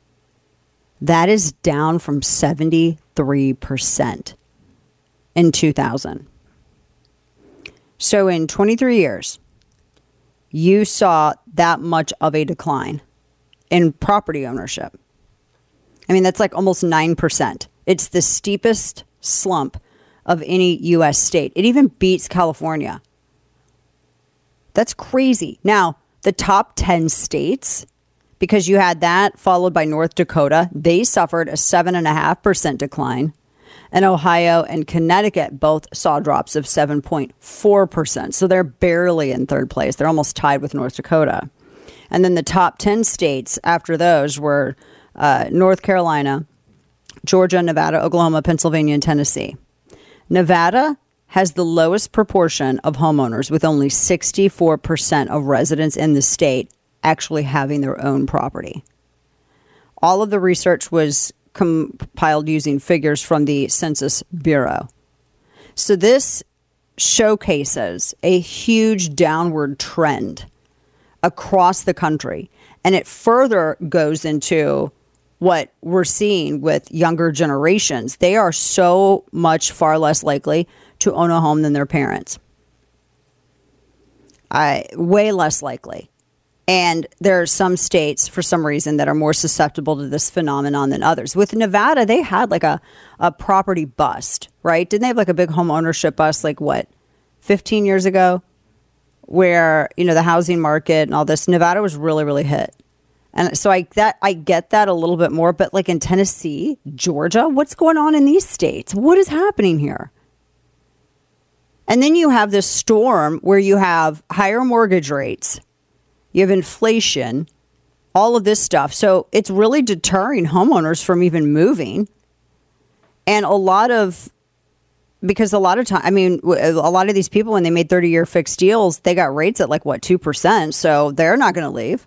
That is down from seventy-three percent in two thousand. So in twenty-three years, you saw that much of a decline in property ownership. I mean, that's like almost nine percent. It's the steepest slump of any U S state. It even beats California. That's crazy. Now, the top ten states, because you had that followed by North Dakota, they suffered a seven point five percent decline. And Ohio and Connecticut both saw drops of seven point four percent. So they're barely in third place. They're almost tied with North Dakota. And then the top ten states after those were uh, North Carolina, Georgia, Nevada, Oklahoma, Pennsylvania, and Tennessee. Nevada has the lowest proportion of homeowners, with only sixty-four percent of residents in the state actually having their own property. All of the research was compiled using figures from the Census Bureau. So this showcases a huge downward trend across the country. And it further goes into what we're seeing with younger generations. They are so much far less likely to own a home than their parents. I, way less likely. And there are some states, for some reason, that are more susceptible to this phenomenon than others. With Nevada, they had like a, a property bust, right? Didn't they have like a big home ownership bust, like what, fifteen years ago? Where, you know, the housing market and all this, Nevada was really, really hit. And so I that I get that a little bit more. But like in Tennessee, Georgia, what's going on in these states? What is happening here? And then you have this storm where you have higher mortgage rates. You have inflation, all of this stuff. So it's really deterring homeowners from even moving. And a lot of because a lot of time, I mean, a lot of these people, when they made thirty-year fixed deals, they got rates at like, what, two percent. So they're not going to leave.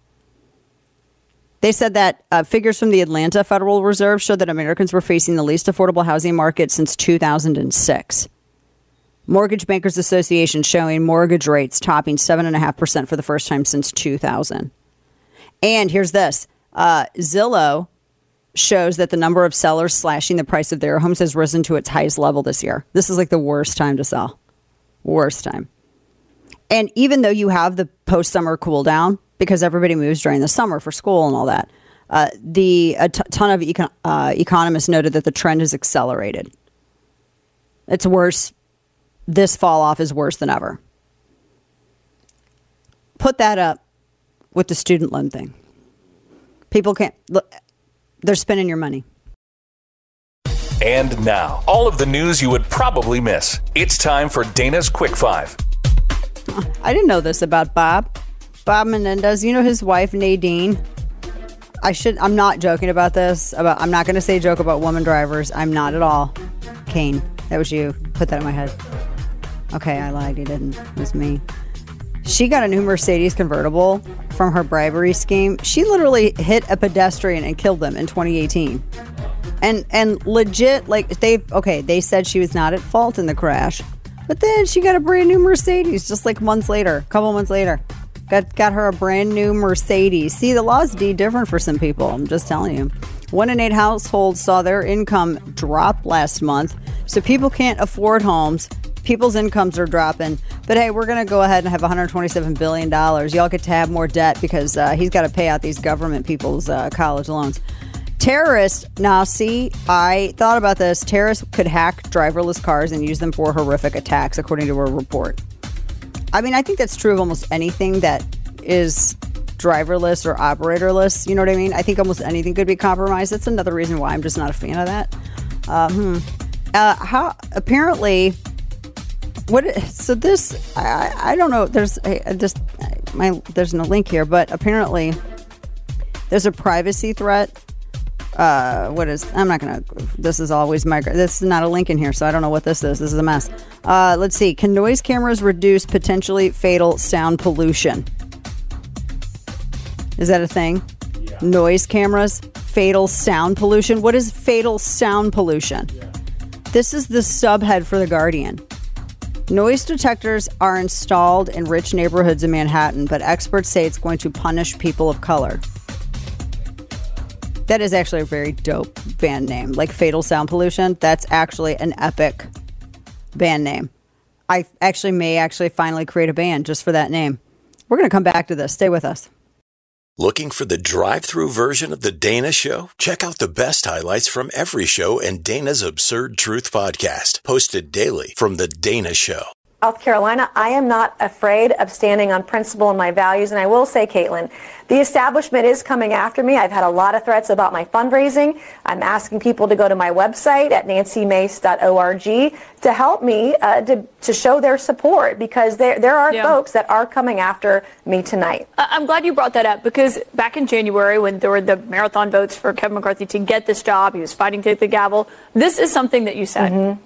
They said that uh, figures from the Atlanta Federal Reserve showed that Americans were facing the least affordable housing market since two thousand six. Mortgage Bankers Association showing mortgage rates topping seven point five percent for the first time since two thousand. And here's this. Uh, Zillow shows that the number of sellers slashing the price of their homes has risen to its highest level this year. This is like the worst time to sell. Worst time. And even though you have the post-summer cool down, because everybody moves during the summer for school and all that, uh, the a t- ton of econ- uh, economists noted that the trend has accelerated. It's worse. This fall off is worse than ever. Put that up with the student loan thing. People can't look. They're spending your money. And now, all of the news you would probably miss. It's time for Dana's Quick Five. I didn't know this about Bob. Bob Menendez. You know his wife, Nadine. I should. I'm not joking about this. About. I'm not going to say joke about woman drivers. I'm not at all. Kane, that was you. Put that in my head. Okay, I lied. You didn't. It was me. She got a new Mercedes convertible from her bribery scheme. She literally hit a pedestrian and killed them in twenty eighteen. And and legit, like, they okay, they said she was not at fault in the crash. But then she got a brand new Mercedes just like months later, a couple months later. Got, got her a brand new Mercedes. See, the law's D different for some people. I'm just telling you. One in eight households saw their income drop last month. So people can't afford homes. People's incomes are dropping. But hey, we're going to go ahead and have one hundred twenty-seven billion dollars. Y'all get to have more debt because uh, he's got to pay out these government people's uh, college loans. Terrorists, now see, I thought about this. Terrorists could hack driverless cars and use them for horrific attacks, according to a report. I mean, I think that's true of almost anything that is driverless or operatorless. You know what I mean? I think almost anything could be compromised. That's another reason why I'm just not a fan of that. Uh, hmm. uh, how apparently... What? So this, I, I don't know. There's a, just my there's no link here, but apparently there's a privacy threat. Uh, what is? I'm not gonna. This is always my. This is not a link in here, so I don't know what this is. This is a mess. Uh, let's see. Can noise cameras reduce potentially fatal sound pollution? Is that a thing? Yeah. Noise cameras, fatal sound pollution. What is fatal sound pollution? Yeah. This is the subhead for The Guardian. Noise detectors are installed in rich neighborhoods in Manhattan, but experts say it's going to punish people of color. That is actually a very dope band name. Like Fatal Sound Pollution, that's actually an epic band name. I actually may actually finally create a band just for that name. We're going to come back to this. Stay with us. Looking for the drive-through version of The Dana Show? Check out the best highlights from every show and Dana's Absurd Truth podcast, posted daily from The Dana Show. South Carolina, I am not afraid of standing on principle and my values. And I will say, Caitlin, the establishment is coming after me. I've had a lot of threats about my fundraising. I'm asking people to go to my website at nancy mace dot org to help me uh, to, to show their support, because there, there are yeah. folks that are coming after me tonight. I'm glad you brought that up, because back in January, when there were the marathon votes for Kevin McCarthy to get this job, he was fighting to take the gavel. This is something that you said. Mm-hmm.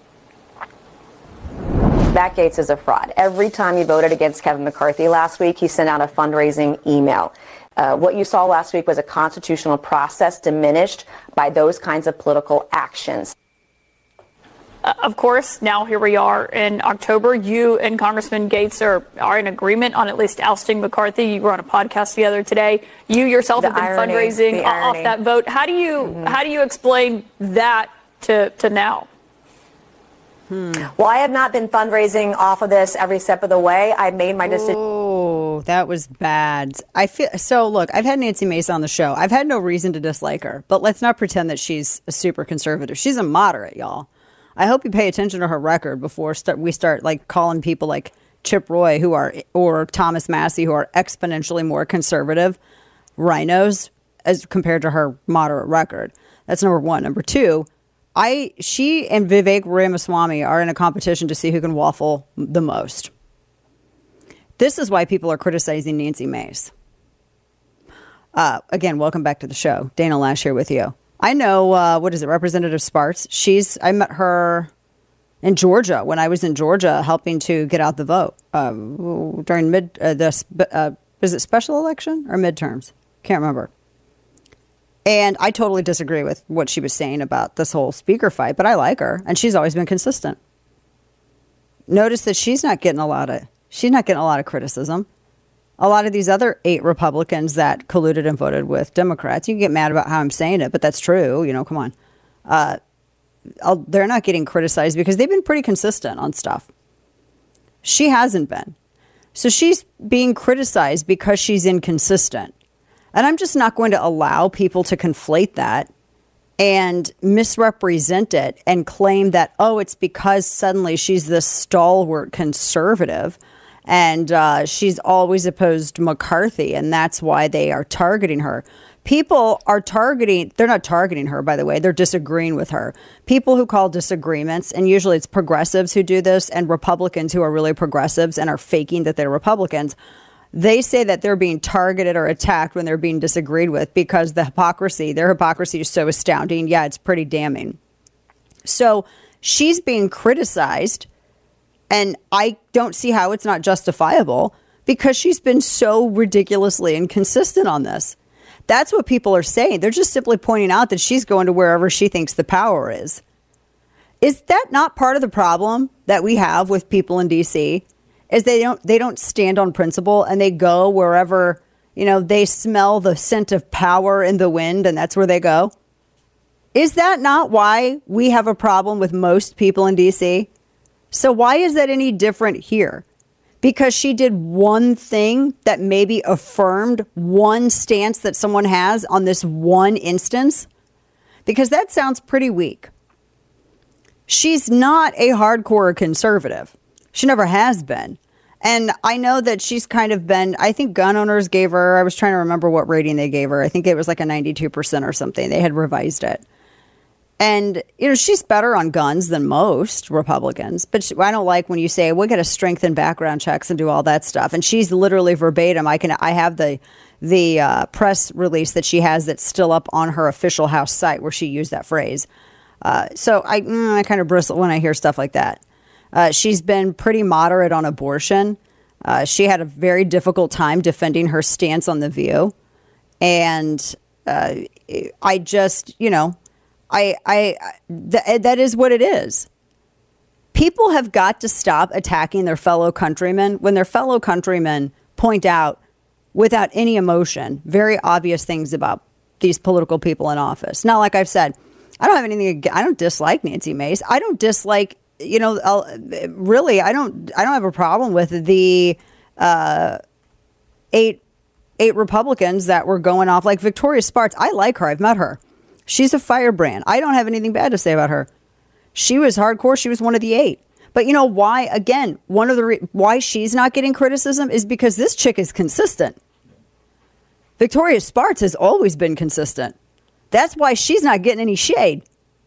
Matt Gaetz is a fraud. Every time he voted against Kevin McCarthy last week, he sent out a fundraising email. Uh, what you saw last week was a constitutional process diminished by those kinds of political actions. Uh, of course, now here we are in October. You and Congressman Gaetz are, are in agreement on at least ousting McCarthy. You were on a podcast together today. You yourself the have been irony, fundraising off that vote. How do you mm-hmm. how do you explain that to, to now? Hmm. Well, I have not been fundraising off of this every step of the way. I made my decision. Oh, that was bad. I feel so. Look, I've had Nancy Mace on the show. I've had no reason to dislike her, but let's not pretend that she's a super conservative. She's a moderate, y'all. I hope you pay attention to her record before start, we start like calling people like Chip Roy, who are, or Thomas Massey, who are exponentially more conservative rhinos as compared to her moderate record. That's number one. Number two. I, she and Vivek Ramaswamy are in a competition to see who can waffle the most. This is why people are criticizing Nancy Mace. Uh, again, welcome back to the show. Dana Lash here with you. I know, uh, what is it, Representative Spartz? She's, I met her in Georgia, when I was in Georgia helping to get out the vote uh, during mid uh, the uh, is it special election or midterms? Can't remember. And I totally disagree with what she was saying about this whole speaker fight, but I like her, and she's always been consistent. Notice that she's not getting a lot of she's not getting a lot of criticism. A lot of these other eight Republicans that colluded and voted with Democrats, you can get mad about how I'm saying it, but that's true. You know, come on. Uh, I'll, they're not getting criticized because they've been pretty consistent on stuff. She hasn't been. So she's being criticized because she's inconsistent. And I'm just not going to allow people to conflate that and misrepresent it and claim that, oh, it's because suddenly she's this stalwart conservative and uh, she's always opposed McCarthy, and that's why they are targeting her. People are targeting, they're not targeting her, by the way, they're disagreeing with her. People who call disagreements, and usually it's progressives who do this, and Republicans who are really progressives and are faking that they're Republicans, they say that they're being targeted or attacked when they're being disagreed with because the hypocrisy, their hypocrisy is so astounding. Yeah, it's pretty damning. So she's being criticized, and I don't see how it's not justifiable because she's been so ridiculously inconsistent on this. That's what people are saying. They're just simply pointing out that she's going to wherever she thinks the power is. Is that not part of the problem that we have with people in D C? Is they don't they don't stand on principle and they go wherever, you know, they smell the scent of power in the wind and that's where they go? Is that not why we have a problem with most people in D C? So why is that any different here? Because she did one thing that maybe affirmed one stance that someone has on this one instance? Because that sounds pretty weak. She's not a hardcore conservative. She never has been. And I know that she's kind of been, I think gun owners gave her, I was trying to remember what rating they gave her. I think it was like a ninety-two percent or something. They had revised it. And, you know, she's better on guns than most Republicans. But she, I don't like when you say, we got to strengthen background checks and do all that stuff. And she's literally verbatim. I can I have the the uh, press release that she has that's still up on her official House site where she used that phrase. Uh, so I, mm, I kind of bristle when I hear stuff like that. Uh, she's been pretty moderate on abortion. Uh, she had a very difficult time defending her stance on The View. And uh, I just, you know, I, I, th- that is what it is. People have got to stop attacking their fellow countrymen when their fellow countrymen point out without any emotion very obvious things about these political people in office. Now, like I've said, I don't have anything. I don't dislike Nancy Mace. I don't dislike, you know, I'll, really, I don't, I don't have a problem with the uh, eight, eight Republicans that were going off like Victoria Spartz. I like her. I've met her. She's a firebrand. I don't have anything bad to say about her. She was hardcore. She was one of the eight. But you know why? Again, one of the re- why she's not getting criticism is because this chick is consistent. Victoria Spartz has always been consistent. That's why she's not getting any shade.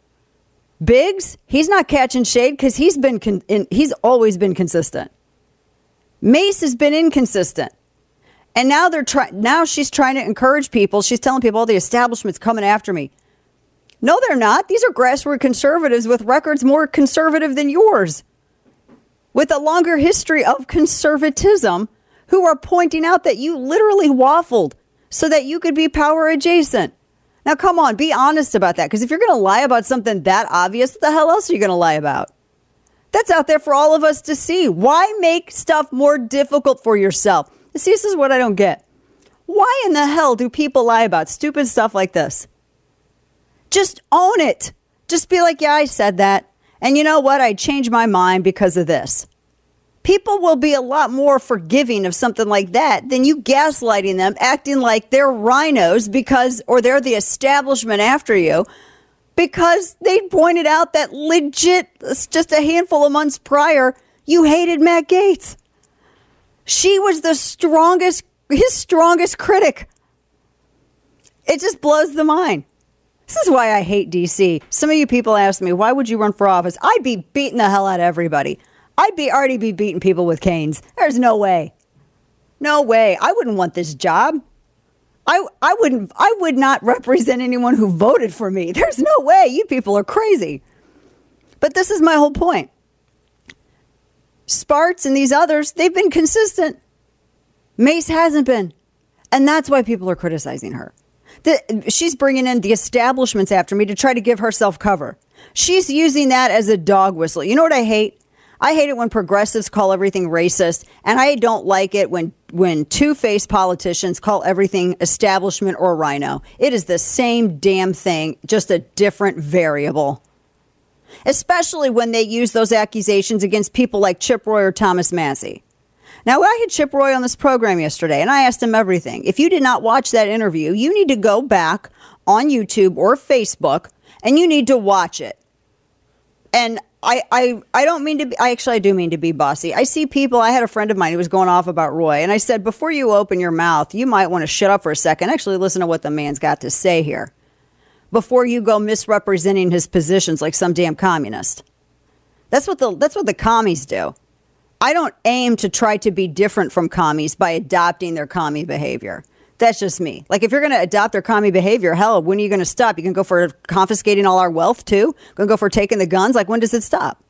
Biggs, he's not catching shade because he's been con- in, he's always been consistent. Mace has been inconsistent. And now they're trying. Now she's trying to encourage people. She's telling people, "Oh, the establishment's coming after me." No, they're not. These are grassroots conservatives with records more conservative than yours, with a longer history of conservatism, who are pointing out that you literally waffled so that you could be power adjacent. Now, come on, be honest about that. Because if you're going to lie about something that obvious, what the hell else are you going to lie about? That's out there for all of us to see. Why make stuff more difficult for yourself? See, this is what I don't get. Why in the hell do people lie about stupid stuff like this? Just own it. Just be like, yeah, I said that. And you know what? I changed my mind because of this. People will be a lot more forgiving of something like that than you gaslighting them, acting like they're rhinos because, or they're the establishment after you because they pointed out that legit, just a handful of months prior, you hated Matt Gaetz. She was the strongest, his strongest critic. It just blows the mind. This is why I hate D C. Some of you people ask me, why would you run for office? I'd be beating the hell out of everybody. I'd be already be beating people with canes. There's no way. No way. I wouldn't want this job. I I wouldn't I would not represent anyone who voted for me. There's no way. You people are crazy. But this is my whole point. Spartz and these others, they've been consistent. Mace hasn't been. And that's why people are criticizing her. The, she's bringing in the establishments after me to try to give herself cover. She's using that as a dog whistle. You know what I hate? I hate it when progressives call everything racist, and I don't like it when, when two-faced politicians call everything establishment or rhino. It is the same damn thing, just a different variable. Especially when they use those accusations against people like Chip Roy or Thomas Massie. Now, I had Chip Roy on this program yesterday, and I asked him everything. If you did not watch that interview, you need to go back on YouTube or Facebook, and you need to watch it. And I, I, I don't mean to be, I actually I do mean to be bossy. I see people, I had a friend of mine who was going off about Roy, and I said, before you open your mouth, you might want to shut up for a second. Actually, listen to what the man's got to say here before you go misrepresenting his positions like some damn communist. That's what the, that's what the commies do. I don't aim to try to be different from commies by adopting their commie behavior. That's just me. Like, if you're going to adopt their commie behavior, hell, when are you going to stop? You can go for confiscating all our wealth, too? Going to go for taking the guns? Like, when does it stop?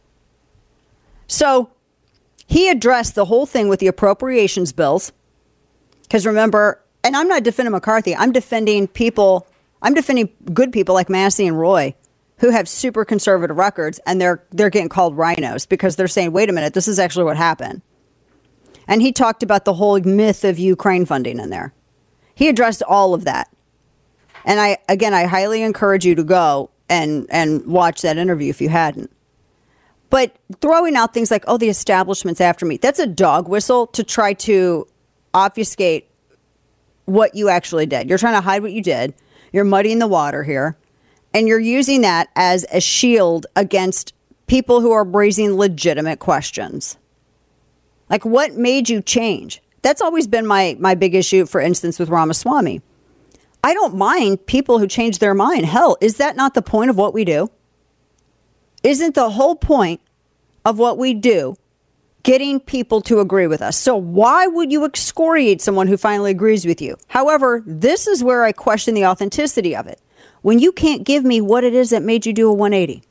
So he addressed the whole thing with the appropriations bills. Because remember, and I'm not defending McCarthy. I'm defending people. I'm defending good people like Massie and Roy who have super conservative records, and they're they're getting called rhinos because they're saying, wait a minute, this is actually what happened. And he talked about the whole myth of Ukraine funding in there. He addressed all of that. And I, again, I highly encourage you to go and, and watch that interview if you hadn't. But throwing out things like, oh, the establishment's after me, that's a dog whistle to try to obfuscate what you actually did. You're trying to hide what you did. You're muddying the water here. And you're using that as a shield against people who are raising legitimate questions. Like, what made you change? That's always been my, my big issue, for instance, with Ramaswamy. I don't mind people who change their mind. Hell, is that not the point of what we do? Isn't the whole point of what we do getting people to agree with us? So why would you excoriate someone who finally agrees with you? However, this is where I question the authenticity of it. When you can't give me what it is that made you do a one eighty.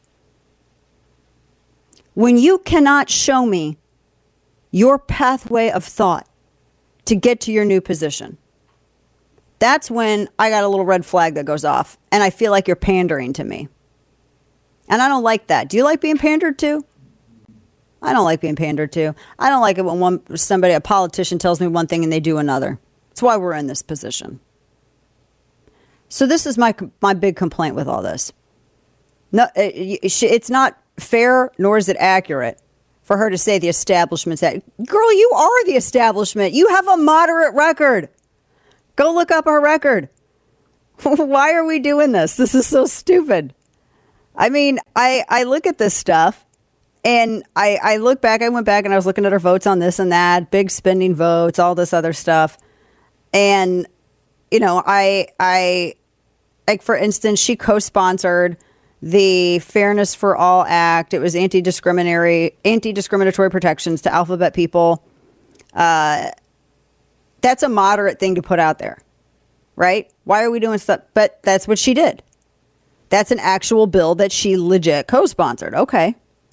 When you cannot show me your pathway of thought to get to your new position, that's when I got a little red flag that goes off, and I feel like you're pandering to me. And I don't like that. Do you like being pandered to? I don't like being pandered to. I don't like it when one somebody, a politician, tells me one thing and they do another. That's why we're in this position. So this is my my big complaint with all this. No, it, it's not fair, nor is it accurate for her to say the establishment's that. Girl, you are the establishment. You have a moderate record. Go look up her record. Why are we doing this? This is so stupid. I mean, I, I look at this stuff and I, I look back. I went back and I was looking at her votes on this and that, big spending votes, all this other stuff. And, you know, I, I, like, for instance, she co-sponsored the Fairness for All Act. It was anti-discriminatory, anti-discriminatory protections to alphabet people. Uh, that's a moderate thing to put out there, right? Why are we doing stuff? But that's what she did. That's an actual bill that she legit co-sponsored. Okay.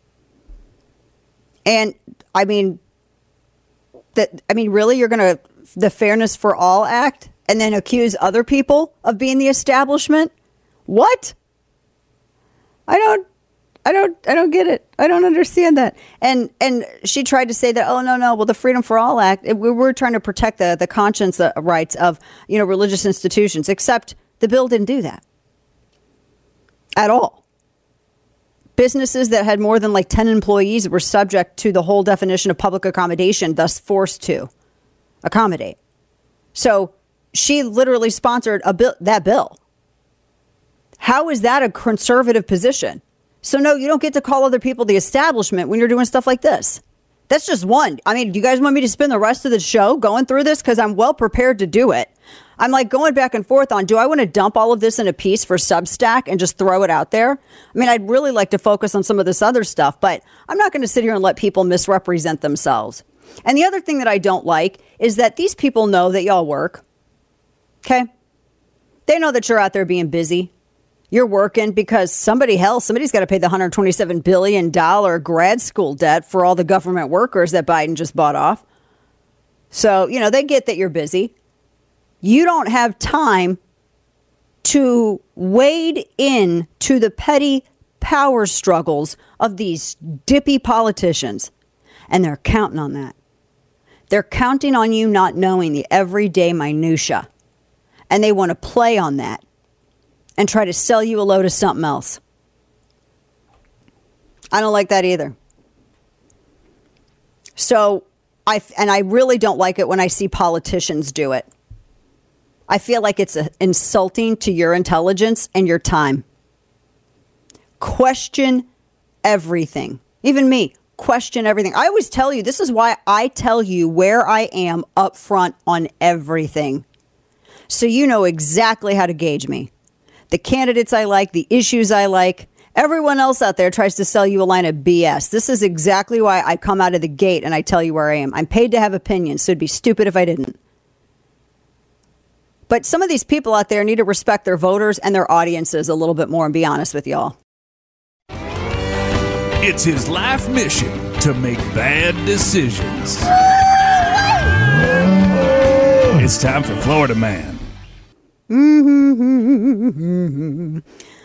And I mean, that, I mean, really, you're going to, the Fairness for All Act, and then accuse other people of being the establishment? What? I don't, I don't, I don't get it. I don't understand that. And and she tried to say that, oh, no, no, well, the Freedom for All Act, it, we were trying to protect the, the conscience rights of, you know, religious institutions, except the bill didn't do that at all. Businesses that had more than like ten employees were subject to the whole definition of public accommodation, thus forced to accommodate. So she literally sponsored a bill, that bill. How is that a conservative position? So no, you don't get to call other people the establishment when you're doing stuff like this. That's just one. I mean, do you guys want me to spend the rest of the show going through this? Because I'm well prepared to do it. I'm like going back and forth on, do I want to dump all of this in a piece for Substack and just throw it out there? I mean, I'd really like to focus on some of this other stuff, but I'm not going to sit here and let people misrepresent themselves. And the other thing that I don't like is that these people know that y'all work. Okay? They know that you're out there being busy. You're working because somebody, hell, somebody's got to pay the one hundred twenty-seven billion dollars grad school debt for all the government workers that Biden just bought off. So, you know, they get that you're busy. You don't have time to wade in to the petty power struggles of these dippy politicians. And they're counting on that. They're counting on you not knowing the everyday minutia. And they want to play on that and try to sell you a load of something else. I don't like that either. So, I and I really don't like it when I see politicians do it. I feel like it's a, insulting to your intelligence and your time. Question everything. Even me, question everything. I always tell you, this is why I tell you where I am up front on everything. So you know exactly how to gauge me. The candidates I like, the issues I like. Everyone else out there tries to sell you a line of B S. This is exactly why I come out of the gate and I tell you where I am. I'm paid to have opinions, so it'd be stupid if I didn't. But some of these people out there need to respect their voters and their audiences a little bit more and be honest with y'all. It's his life mission to make bad decisions. It's time for Florida Man. Mm-hmm.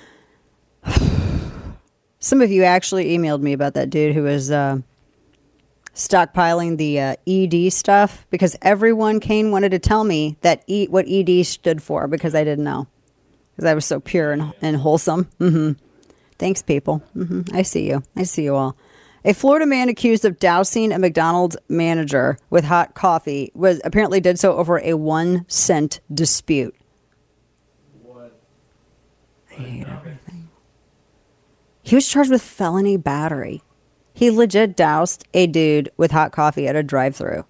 Some of you actually emailed me about that dude who was uh, stockpiling the uh, E D stuff because everyone, Kane, wanted to tell me that e- what E D stood for because I didn't know. Because I was so pure and, and wholesome. Mm-hmm. Thanks, people. Mm-hmm. I see you. I see you all. A Florida man accused of dousing a McDonald's manager with hot coffee was apparently did so over a one cent dispute. What? I hate everything. He was charged with felony battery. He legit doused a dude with hot coffee at a drive-thru.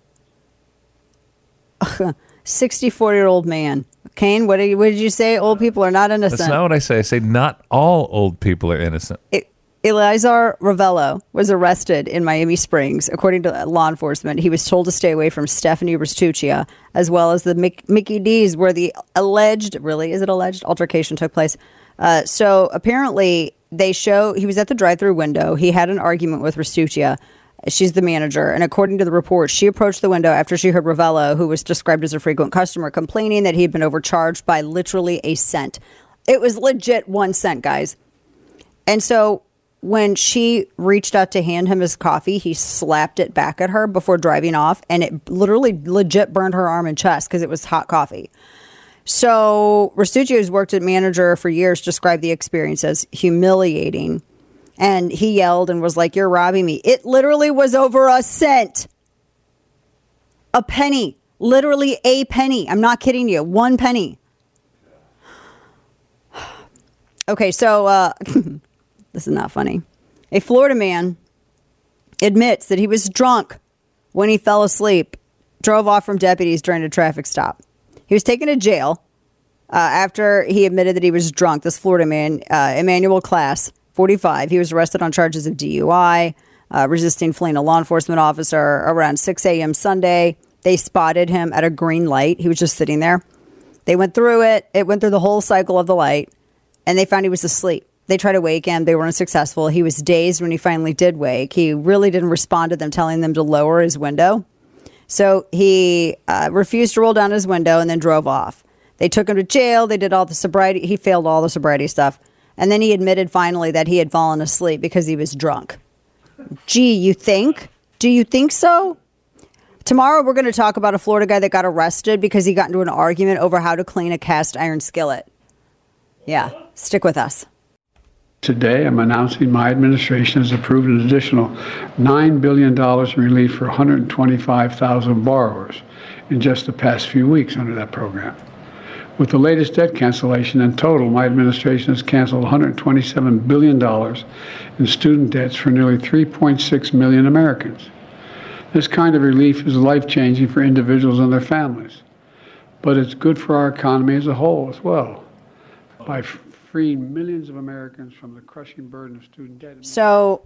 sixty-four-year-old man. Kane, what did, you, what did you say? Old people are not innocent. That's not what I say. I say not all old people are innocent. It, Elizar Ravello was arrested in Miami Springs. According to law enforcement, he was told to stay away from Stephanie Restuccia, as well as the Mick, Mickey D's, where the alleged, really, is it alleged, altercation took place. Uh, so apparently, they show he was at the drive-thru window. He had an argument with Restuccia. She's the manager. And according to the report, she approached the window after she heard Ravello, who was described as a frequent customer, complaining that he had been overcharged by literally a cent. It was legit one cent, guys. And so when she reached out to hand him his coffee, he slapped it back at her before driving off. And it literally legit burned her arm and chest because it was hot coffee. So Restuccia, who's worked as manager for years, described the experience as humiliating. And he yelled and was like, "You're robbing me." It literally was over a cent. A penny. Literally a penny. I'm not kidding you. One penny. Okay, so uh, this is not funny. A Florida man admits that he was drunk when he fell asleep, drove off from deputies during a traffic stop. He was taken to jail uh, after he admitted that he was drunk. This Florida man, uh, Emmanuel Class, forty-five, he was arrested on charges of D U I, uh, resisting fleeing a law enforcement officer around six a.m. Sunday. They spotted him at a green light. He was just sitting there. They went through it. It went through the whole cycle of the light, and they found he was asleep. They tried to wake him. They were unsuccessful. He was dazed when he finally did wake. He really didn't respond to them telling them to lower his window. So he uh, refused to roll down his window and then drove off. They took him to jail. They did all the sobriety. He failed all the sobriety stuff. And then he admitted finally that he had fallen asleep because he was drunk. Gee, you think? Do you think so? Tomorrow we're going to talk about a Florida guy that got arrested because he got into an argument over how to clean a cast iron skillet. Yeah, stick with us. Today, I'm announcing my administration has approved an additional nine billion dollars in relief for one hundred twenty-five thousand borrowers in just the past few weeks under that program. With the latest debt cancellation, in total, my administration has canceled one hundred twenty-seven billion dollars in student debts for nearly three point six million Americans. This kind of relief is life-changing for individuals and their families, but it's good for our economy as a whole as well. By freeing millions of Americans from the crushing burden of student debt. So,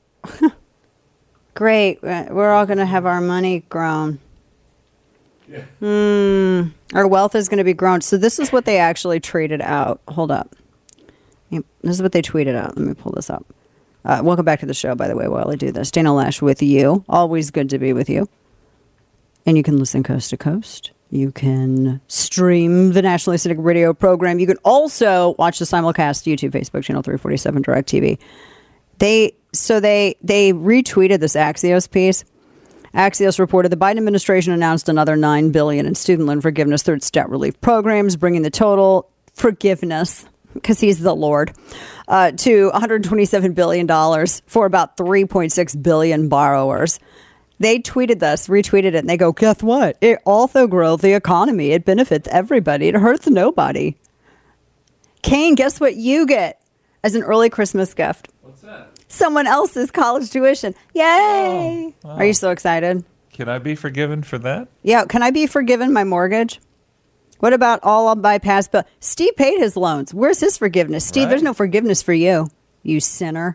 great. We're all going to have our money grown. Yeah. Hmm. Our wealth is going to be grown. So this is what they actually traded out. Hold up. This is what they tweeted out. Let me pull this up. Uh, welcome back to the show, by the way, while I do this. Dana Lash with you. Always good to be with you. And you can listen coast to coast. You can stream the Nationally Syndicated Radio program. You can also watch the simulcast, YouTube, Facebook, Channel three forty-seven, DirecTV. They, so they, they retweeted this Axios piece. Axios reported the Biden administration announced another nine billion dollars in student loan forgiveness through its debt relief programs, bringing the total forgiveness, because he's the Lord, uh, to one hundred twenty-seven billion dollars for about three point six billion borrowers. They tweeted this, retweeted it, and they go, guess what? It also grows the economy. It benefits everybody. It hurts nobody. Kane, guess what you get as an early Christmas gift? What's that? Someone else's college tuition. Yay! Oh, wow. Are you so excited? Can I be forgiven for that? Yeah. Can I be forgiven my mortgage? What about all of my past bill? Steve paid his loans. Where's his forgiveness? Steve, Right. There's no forgiveness for you, you sinner.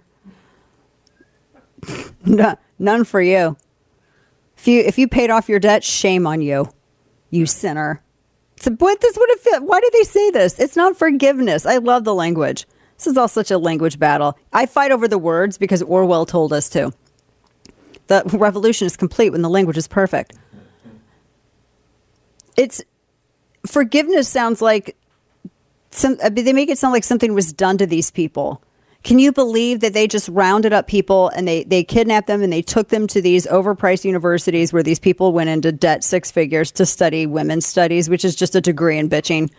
no, none for you. If you if you paid off your debt, shame on you, you sinner. So what this would have fit? Why do they say this? It's not forgiveness. I love the language. This is all such a language battle. I fight over the words because Orwell told us to. The revolution is complete when the language is perfect. It's forgiveness sounds like some. They make it sound like something was done to these people. Can you believe that they just rounded up people and they, they kidnapped them and they took them to these overpriced universities where these people went into debt six figures to study women's studies, which is just a degree in bitching.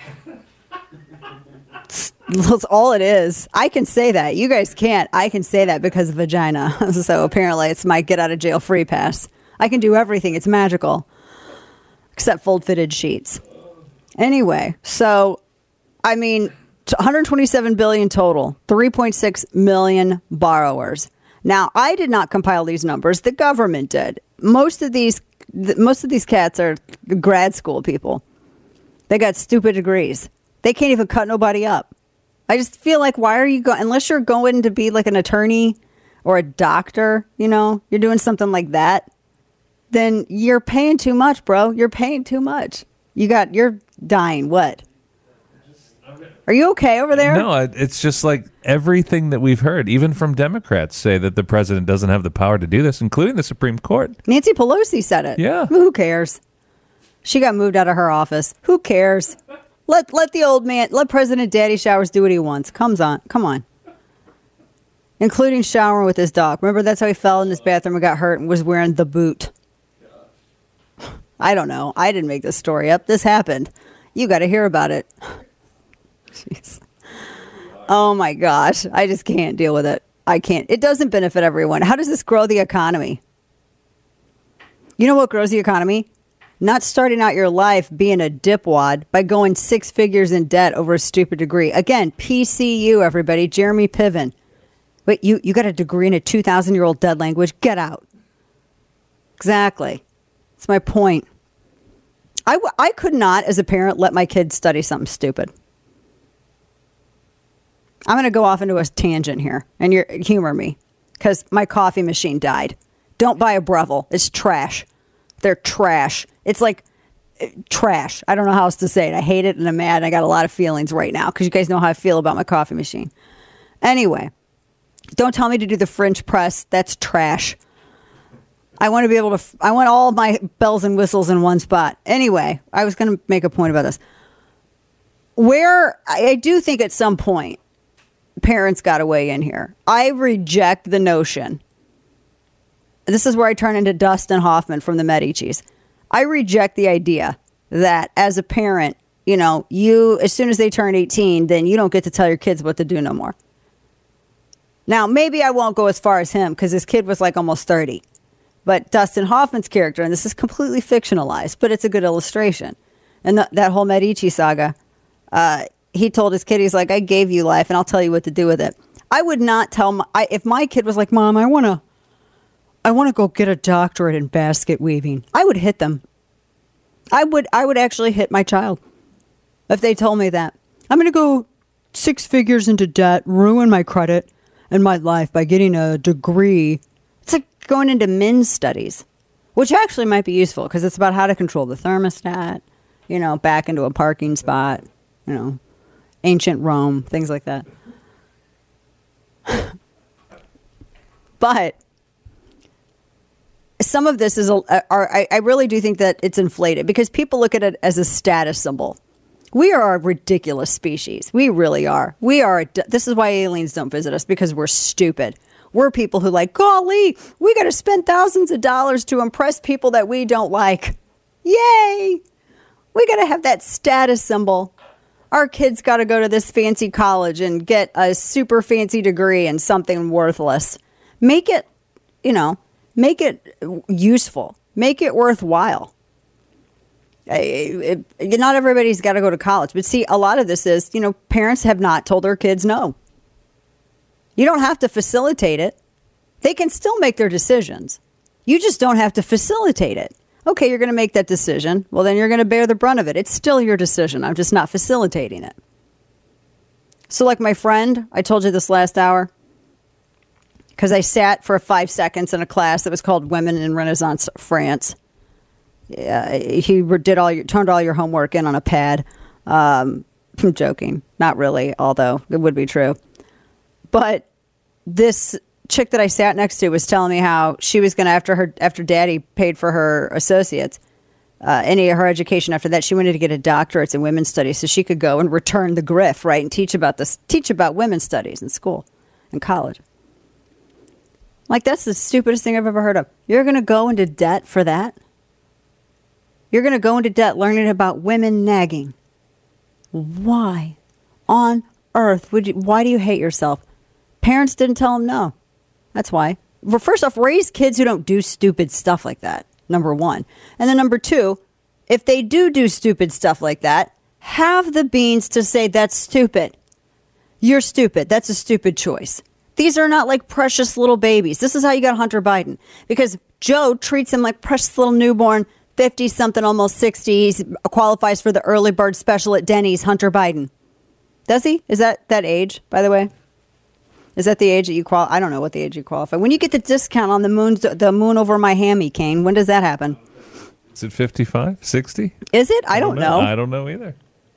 That's all it is. I can say that. You guys can't. I can say that because of vagina. So apparently it's my get out of jail free pass. I can do everything. It's magical. Except fold fitted sheets. Anyway, so, I mean, one hundred twenty-seven billion total, three point six million borrowers. Now, I did not compile these numbers. The government did. Most of these, most of these cats are grad school people. They got stupid degrees. They can't even cut nobody up. I just feel like, why are you going, unless you're going to be like an attorney or a doctor, you know, you're doing something like that, then you're paying too much, bro. You're paying too much. You got, you're dying. What? Are you okay over there? No, it's just like everything that we've heard, even from Democrats, say that the president doesn't have the power to do this, including the Supreme Court. Nancy Pelosi said it. Yeah. Who cares? She got moved out of her office. Who cares? Let let the old man, let President Daddy Showers do what he wants. Comes on, come on. Including showering with his dog. Remember, that's how he fell in his bathroom and got hurt and was wearing the boot. I don't know. I didn't make this story up. This happened. You got to hear about it. Jeez. Oh my gosh. I just can't deal with it. I can't. It doesn't benefit everyone. How does this grow the economy? You know what grows the economy? Not starting out your life being a dipwad by going six figures in debt over a stupid degree. Again, P C U, everybody. Jeremy Piven. Wait, you, you got a degree in a two thousand year old dead language? Get out. Exactly. That's my point. I, w- I could not, as a parent, let my kids study something stupid. I'm going to go off into a tangent here, and you're humor me, because my coffee machine died. Don't buy a Breville. It's trash. They're trash. It's like uh, trash. I don't know how else to say it. I hate it, and I'm mad. And I got a lot of feelings right now, because you guys know how I feel about my coffee machine. Anyway, don't tell me to do the French press. That's trash. I want to be able to, I want all my bells and whistles in one spot. Anyway, I was going to make a point about this. Where, I do think at some point, parents got to weigh in here. I reject the notion. This is where I turn into Dustin Hoffman from the Medicis. I reject the idea that as a parent, you know, you, as soon as they turn eighteen, then you don't get to tell your kids what to do no more. Now, maybe I won't go as far as him, because his kid was like almost thirty. But Dustin Hoffman's character, and this is completely fictionalized, but it's a good illustration. And th- that whole Medici saga, uh, he told his kid, he's like, I gave you life, and I'll tell you what to do with it. I would not tell my, I, if my kid was like, Mom, I want to, I want to go get a doctorate in basket weaving, I would hit them. I would, I would actually hit my child if they told me that. I'm going to go six figures into debt, ruin my credit and my life by getting a degree. It's like going into men's studies, which actually might be useful because it's about how to control the thermostat, you know, back into a parking spot, you know, ancient Rome, things like that. But some of this is, a, are, I, I really do think that it's inflated because people look at it as a status symbol. We are a ridiculous species. We really are. We are. A, this is why aliens don't visit us, because we're stupid. We're people who like, golly, we got to spend thousands of dollars to impress people that we don't like. Yay. We got to have that status symbol. Our kids got to go to this fancy college and get a super fancy degree in something worthless. Make it, you know, make it useful. Make it worthwhile. It, it, not everybody's got to go to college. But see, a lot of this is, you know, parents have not told their kids no. You don't have to facilitate it. They can still make their decisions. You just don't have to facilitate it. Okay, you're going to make that decision. Well, then you're going to bear the brunt of it. It's still your decision. I'm just not facilitating it. So like my friend, I told you this last hour, because I sat for five seconds in a class that was called Women in Renaissance France. Yeah, he did all your, turned all your homework in on a pad. Um, I'm joking. Not really, although it would be true. But this chick that I sat next to was telling me how she was going to, after her, after daddy paid for her associates, uh, any of her education after that, she wanted to get a doctorate in women's studies so she could go and return the grift, right, and teach about this, teach about women's studies in school and college. Like, that's the stupidest thing I've ever heard of. You're going to go into debt for that? You're going to go into debt learning about women nagging. Why on earth would you, why do you hate yourself? Parents didn't tell them no. That's why. Well, first off, raise kids who don't do stupid stuff like that, number one. And then number two, if they do do stupid stuff like that, have the beans to say that's stupid. You're stupid. That's a stupid choice. These are not like precious little babies. This is how you got Hunter Biden. Because Joe treats him like precious little newborn, fifty-something, almost sixty. He qualifies for the early bird special at Denny's, Hunter Biden. Does he? Is that that age, by the way? Is that the age that you qualify? I don't know what the age you qualify. When you get the discount on the moon, the moon over my hammy, Kane, when does that happen? Is it fifty-five, sixty? Is it? I, I don't, don't know. know. I don't know either.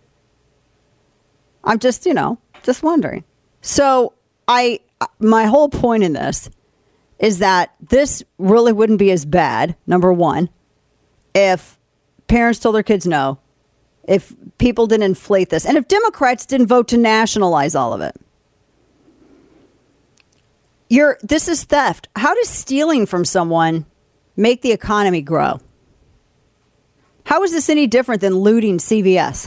I'm just, you know, just wondering. So I, my whole point in this is that this really wouldn't be as bad, number one, if parents told their kids no, if people didn't inflate this, and if Democrats didn't vote to nationalize all of it. You're, this is theft. How does stealing from someone make the economy grow? How is this any different than looting C V S?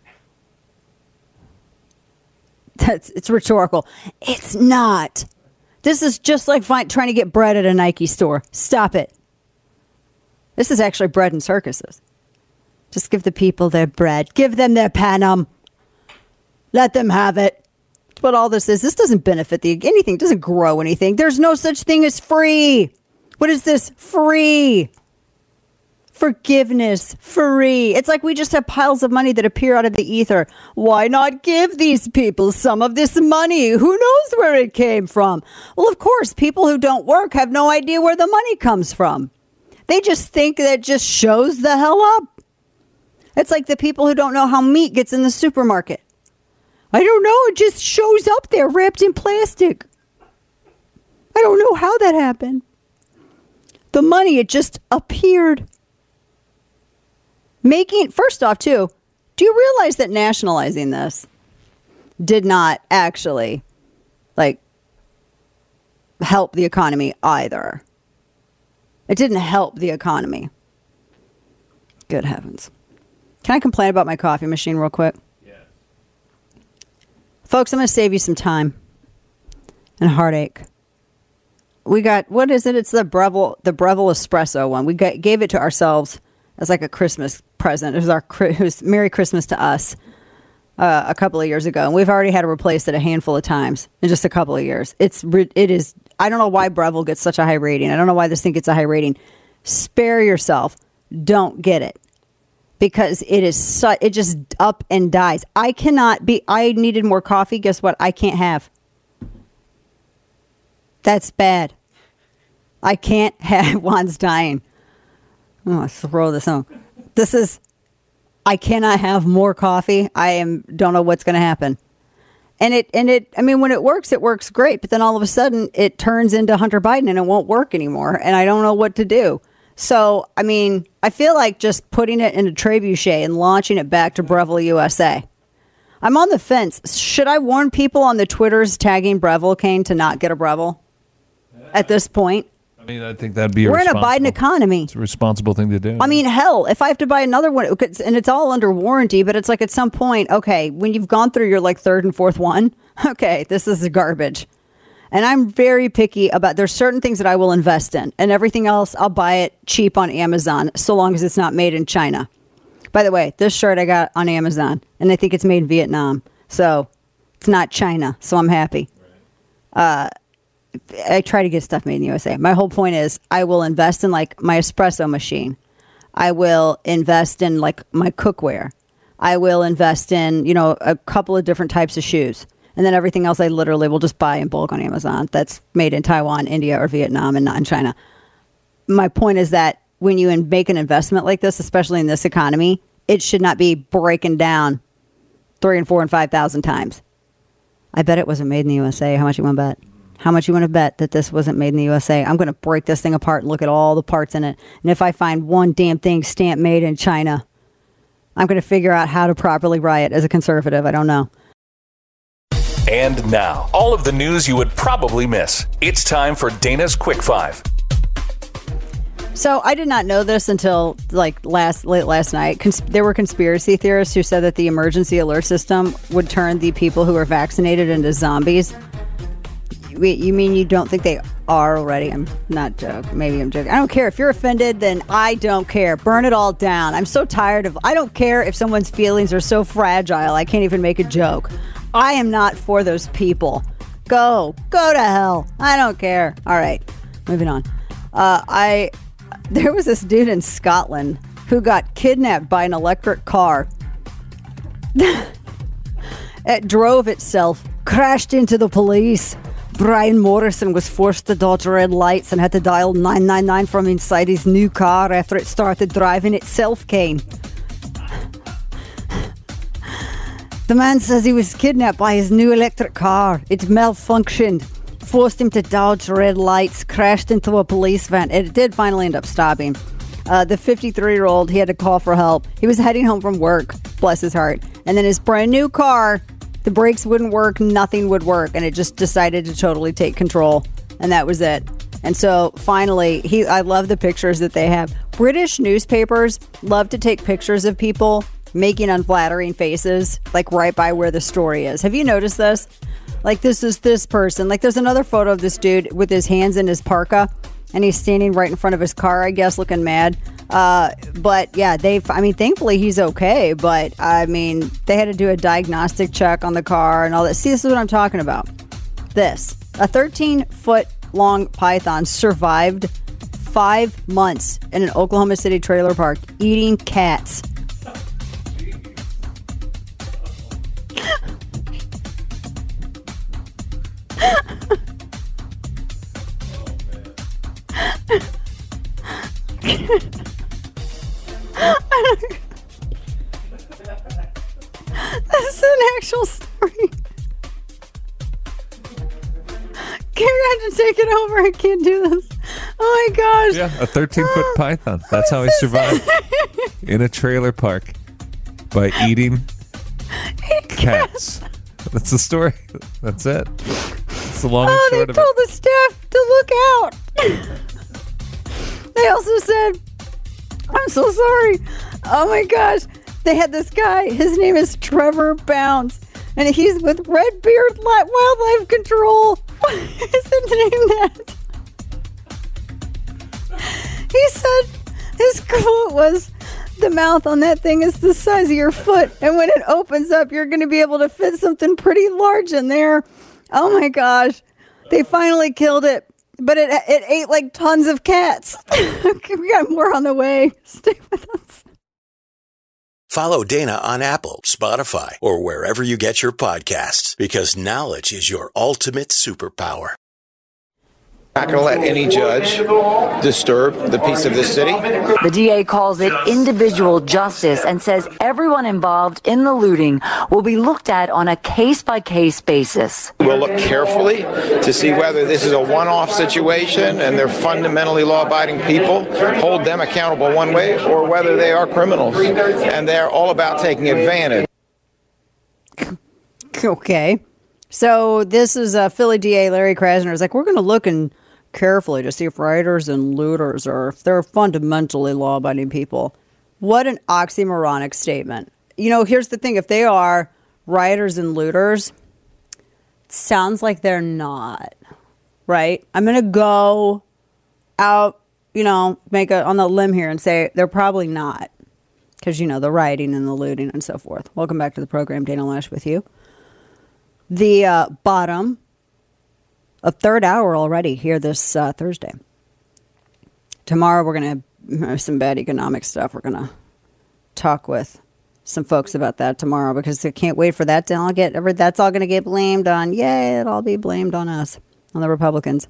That's, it's rhetorical. It's not. This is just like find, trying to get bread at a Nike store. Stop it. This is actually bread and circuses. Just give the people their bread. Give them their panem. Let them have it. That's what all this is. This doesn't benefit the anything. It doesn't grow anything. There's no such thing as free. What is this? Free. Forgiveness. Free. It's like we just have piles of money that appear out of the ether. Why not give these people some of this money? Who knows where it came from? Well, of course, people who don't work have no idea where the money comes from. They just think that it just shows the hell up. It's like the people who don't know how meat gets in the supermarket. I don't know. It just shows up there wrapped in plastic. I don't know how that happened. The money, it just appeared. Making, first off, too, do you realize that nationalizing this did not actually, like, help the economy either? It didn't help the economy. Good heavens. Can I complain about my coffee machine real quick? Yeah. Folks, I'm going to save you some time and heartache. We got, what is it? It's the Breville, the Breville Espresso one. We got, gave it to ourselves as like a Christmas present. It was our it was Merry Christmas to us uh, a couple of years ago. And we've already had to replace it a handful of times in just a couple of years. It's, it is, I don't know why Breville gets such a high rating. I don't know why this thing gets a high rating. Spare yourself. Don't get it. Because it is su- it just up and dies. I cannot be, I needed more coffee. Guess what? I can't have. That's bad. I can't have, Juan's dying. Oh, let's throw this on. This is, I cannot have more coffee. I am, don't know what's going to happen. And it, and it, I mean, when it works, it works great. But then all of a sudden it turns into Hunter Biden and it won't work anymore. And I don't know what to do. So, I mean, I feel like just putting it in a trebuchet and launching it back to Breville U S A. I'm on the fence. Should I warn people on the Twitters tagging Breville, Kane, to not get a Breville at this point? I mean, I think that'd be a We're in a Biden economy. It's a responsible thing to do. I mean, hell, if I have to buy another one, and it's all under warranty, but it's like at some point, okay, when you've gone through your like third and fourth one, okay, this is garbage. And I'm very picky about, there's certain things that I will invest in, and everything else, I'll buy it cheap on Amazon, so long as it's not made in China. By the way, this shirt I got on Amazon, and I think it's made in Vietnam. So it's not China, so I'm happy. Uh, I try to get stuff made in the U S A. My whole point is I will invest in like my espresso machine. I will invest in like my cookware. I will invest in, you know, a couple of different types of shoes. And then everything else I literally will just buy in bulk on Amazon that's made in Taiwan, India, or Vietnam and not in China. My point is that when you make an investment like this, especially in this economy, it should not be breaking down three and four and five thousand times. I bet it wasn't made in the U S A. How much you want to bet? How much you want to bet that this wasn't made in the U S A? I'm going to break this thing apart and look at all the parts in it. And if I find one damn thing stamped made in China, I'm going to figure out how to properly riot as a conservative. I don't know. And now, all of the news you would probably miss. It's time for Dana's Quick Five. So I did not know this until like last late last night. Cons- there were conspiracy theorists who said that the emergency alert system would turn the people who are vaccinated into zombies. Wait, you mean you don't think they are already? I'm not joking. Maybe I'm joking. I don't care. If you're offended, then I don't care. Burn it all down. I'm so tired of... I don't care if someone's feelings are so fragile I can't even make a joke. I am not for those people. Go. Go to hell. I don't care. All right. Moving on. Uh, I... There was this dude in Scotland who got kidnapped by an electric car. It drove itself, crashed into the police. Brian Morrison was forced to dodge red lights and had to dial nine nine nine from inside his new car after it started driving itself, Kane. The man says he was kidnapped by his new electric car. It malfunctioned, forced him to dodge red lights, crashed into a police van. It did finally end up stopping. Uh, the fifty-three-year-old, he had to call for help. He was heading home from work, bless his heart. And then his brand new car, the brakes wouldn't work, nothing would work, and it just decided to totally take control, and that was it. And so finally, he I love the pictures that they have. British newspapers love to take pictures of people making unflattering faces, like right by where the story is. Have you noticed this? Like, this is this person. Like, there's another photo of this dude with his hands in his parka, and he's standing right in front of his car, I guess, looking mad. Uh, but yeah, they've, I mean, thankfully he's okay, but I mean, they had to do a diagnostic check on the car and all that. See, this is what I'm talking about. This, a thirteen foot long python survived five months in an Oklahoma City trailer park eating cats. This is an actual story. Gary had to take it over. I can't do this. Oh my gosh. Yeah, a thirteen foot python. That's how he survived in a trailer park by eating cats. That's the story. That's it. It's the long and oh, short they of it. told the staff to look out. They also said, I'm so sorry. Oh my gosh. They had this guy. His name is Trevor Bounds. And he's with Red Beard Wildlife Control. Why is his name that? He said his quote was, the mouth on that thing is the size of your foot. And when it opens up, you're going to be able to fit something pretty large in there. Oh my gosh. They finally killed it. But it it ate like tons of cats. Okay, we got more on the way. Stay with us. Follow Dana on Apple, Spotify, or wherever you get your podcasts, because knowledge is your ultimate superpower. Not going to let any judge disturb the peace of this city. The D A calls it individual justice and says everyone involved in the looting will be looked at on a case-by-case basis. We'll look carefully to see whether this is a one-off situation and they're fundamentally law-abiding people, hold them accountable one way, or whether they are criminals and they're all about taking advantage. Okay. So this is uh, Philly D A Larry Krasner is like, we're going to look and carefully to see if rioters and looters or if they're fundamentally law-abiding people. What an oxymoronic statement. You know, here's the thing. If they are rioters and looters, it sounds like they're not, right? I'm going to go out, you know, make a on the limb here and say they're probably not because, you know, the rioting and the looting and so forth. Welcome back to the program. Dana Loesch with you. The uh, bottom, a third hour already here this uh, Thursday. Tomorrow we're going to have some bad economic stuff. We're going to talk with some folks about that tomorrow because I can't wait for that to all get, that's all going to get blamed on, yay, it'll all be blamed on us, on the Republicans.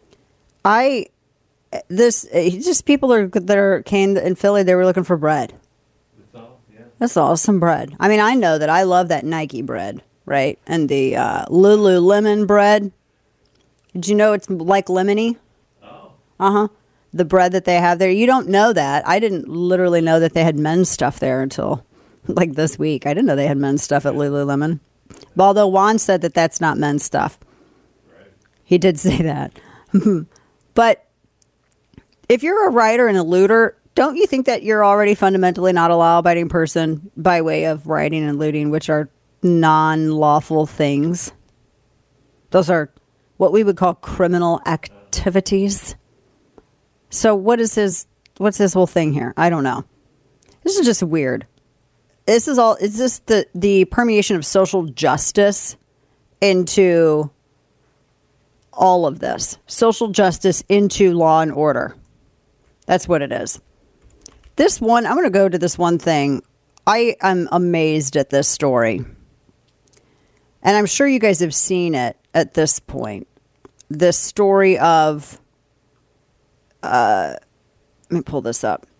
I, this, just people are, that are, came in Philly, they were looking for bread. That's all, yeah. That's all, some bread. I mean, I know that I love that Nike bread. Right, and the uh, Lululemon bread. Did you know it's like lemony? Oh. Uh-huh. The bread that they have there. You don't know that. I didn't literally know that they had men's stuff there until like this week. I didn't know they had men's stuff at Lululemon. But although Juan said that that's not men's stuff. Right. He did say that. But if you're a rioter and a looter, don't you think that you're already fundamentally not a law-abiding person by way of rioting and looting, which are non-lawful things? Those are what we would call criminal activities. So what is his, what's his whole thing here? I don't know. This is just weird. This is all, is this the, the permeation of social justice into all of this? Social justice into law and order. That's what it is. This one, I'm going to go to this one thing. I am amazed at this story. And I'm sure you guys have seen it at this point. This story of, uh, let me pull this up.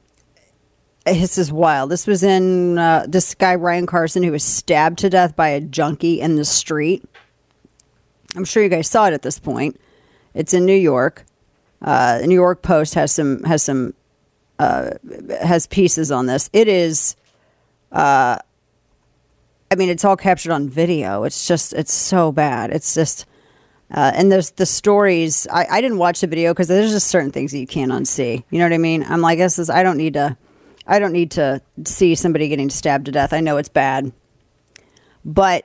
This is wild. This was in, uh, this guy, Ryan Carson, who was stabbed to death by a junkie in the street. I'm sure you guys saw it at this point. It's in New York. Uh, the New York Post has some, has some, uh, has pieces on this. It is, uh, I mean, it's all captured on video. It's just, it's so bad. It's just, uh, and there's the stories. I, I didn't watch the video because there's just certain things that you can't unsee. You know what I mean? I'm like, this is, I don't need to, I don't need to see somebody getting stabbed to death. I know it's bad, but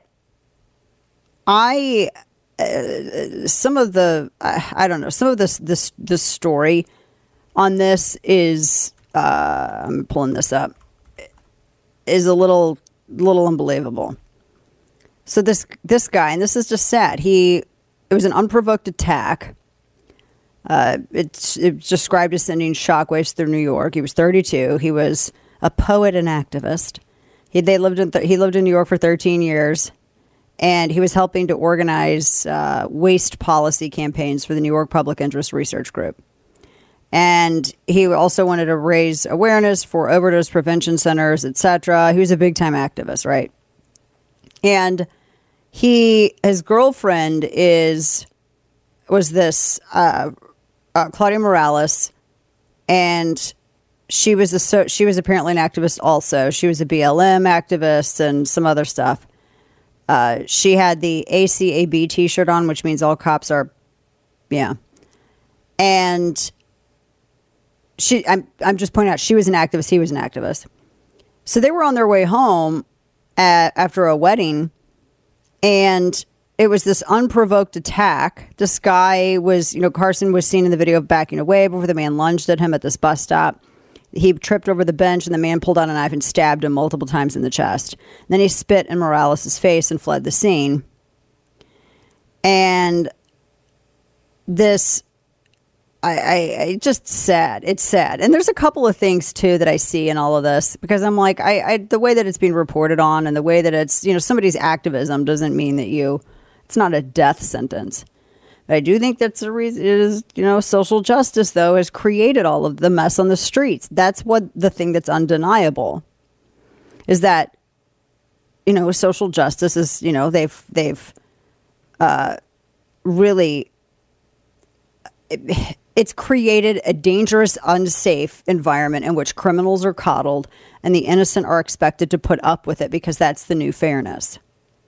I, uh, some of the, uh, I don't know, some of this, this, this story on this is, uh, I'm pulling this up, is a little, little unbelievable. So this this guy, and this is just sad. He it was an unprovoked attack. Uh, it's it's described as sending shockwaves through New York. He was thirty-two. He was a poet and activist. He they lived in th- he lived in New York for thirteen years, and he was helping to organize uh, waste policy campaigns for the New York Public Interest Research Group. And he also wanted to raise awareness for overdose prevention centers, et cetera. He was a big time activist, right? And he, his girlfriend is, was this uh, uh, Claudia Morales, and she was a so she was apparently an activist also. She was a B L M activist and some other stuff. Uh, she had the A C A B T-shirt on, which means all cops are, yeah, and. She, I'm, I'm just pointing out, she was an activist, he was an activist. So they were on their way home at, after a wedding, and it was this unprovoked attack. This guy was, you know, Carson was seen in the video backing away before the man lunged at him at this bus stop. He tripped over the bench, and the man pulled out a knife and stabbed him multiple times in the chest. Then he spit in Morales' face and fled the scene. And this... I, I, I just sad. It's sad. And there's a couple of things, too, that I see in all of this, because I'm like, I, I the way that it's being reported on and the way that it's, you know, somebody's activism doesn't mean that you, it's not a death sentence. I do think that's the reason. It is, you know, social justice, though, has created all of the mess on the streets. That's what the thing that's undeniable is that, you know, social justice is, you know, they've they've uh, really it, it's created a dangerous, unsafe environment in which criminals are coddled and the innocent are expected to put up with it because that's the new fairness.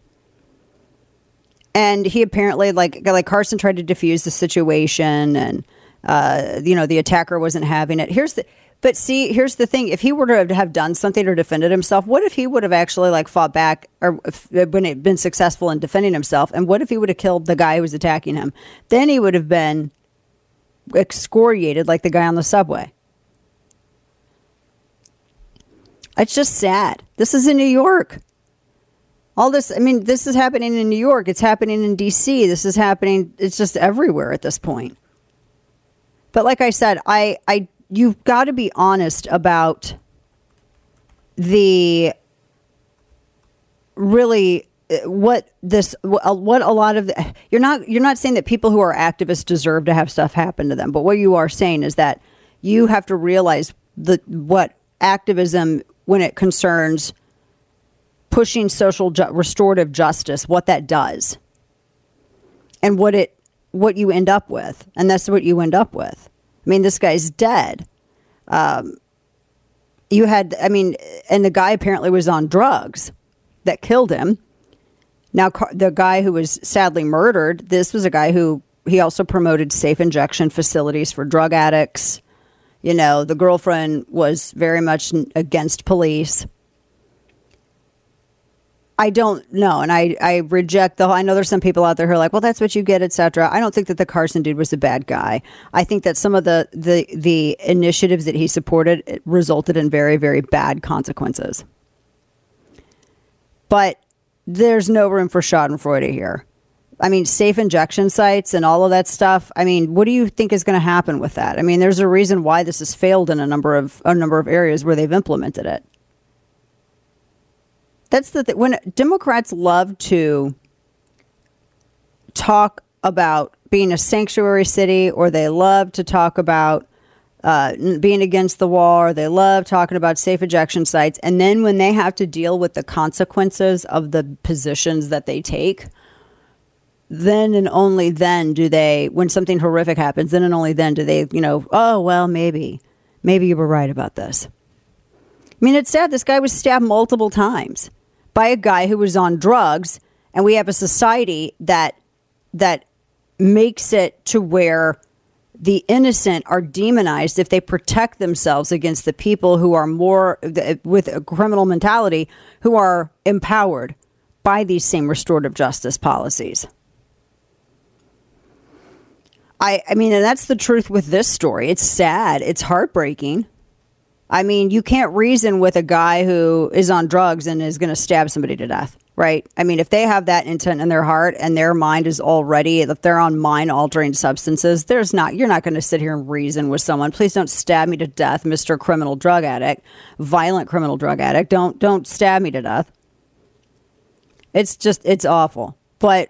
And he apparently, like, like Carson tried to defuse the situation, and uh, you know, the attacker wasn't having it. Here's the, but see, here's the thing: if he were to have done something or defended himself, what if he would have actually like fought back or if, when it been successful in defending himself? And what if he would have killed the guy who was attacking him? Then he would have been excoriated like the guy on the subway. It's just sad. This is in New York. All this, I mean, this is happening in New York. It's happening in D C. This is happening. It's just everywhere at this point. But like I said, I, I, you've got to be honest about the really what this, what a lot of the, you're not, you're not saying that people who are activists deserve to have stuff happen to them. But what you are saying is that you have to realize the, what activism, when it concerns pushing social ju- restorative justice, what that does and what it what you end up with. And that's what you end up with. I mean, this guy's dead. Um, you had, I mean, and the guy apparently was on drugs that killed him. Now, the guy who was sadly murdered, this was a guy who he also promoted safe injection facilities for drug addicts. You know, the girlfriend was very much against police. I don't know, and I, I reject the whole, I know there's some people out there who are like, well, that's what you get, et cetera. I don't think that the Carson dude was a bad guy. I think that some of the, the, the initiatives that he supported resulted in very, very bad consequences. But there's no room for schadenfreude here. I mean, safe injection sites and all of that stuff. I mean, what do you think is going to happen with that? I mean, there's a reason why this has failed in a number of a number of areas where they've implemented it. That's the thing. When Democrats love to talk about being a sanctuary city, or they love to talk about uh, being against the wall, or they love talking about safe ejection sites, and then when they have to deal with the consequences of the positions that they take, then and only then do they, when something horrific happens, then and only then do they, you know, oh, well, maybe, maybe you were right about this. I mean, it's sad. This guy was stabbed multiple times by a guy who was on drugs, and we have a society that that makes it to where the innocent are demonized if they protect themselves against the people who are more with a criminal mentality, who are empowered by these same restorative justice policies. I, I mean, and that's the truth with this story. It's sad. It's heartbreaking. I mean, you can't reason with a guy who is on drugs and is going to stab somebody to death, right? I mean, if they have that intent in their heart and their mind is already, if they're on mind-altering substances, there's not, you're not going to sit here and reason with someone. Please don't stab me to death, Mister Criminal Drug Addict, violent criminal drug addict. Don't, don't stab me to death. It's just, it's awful. But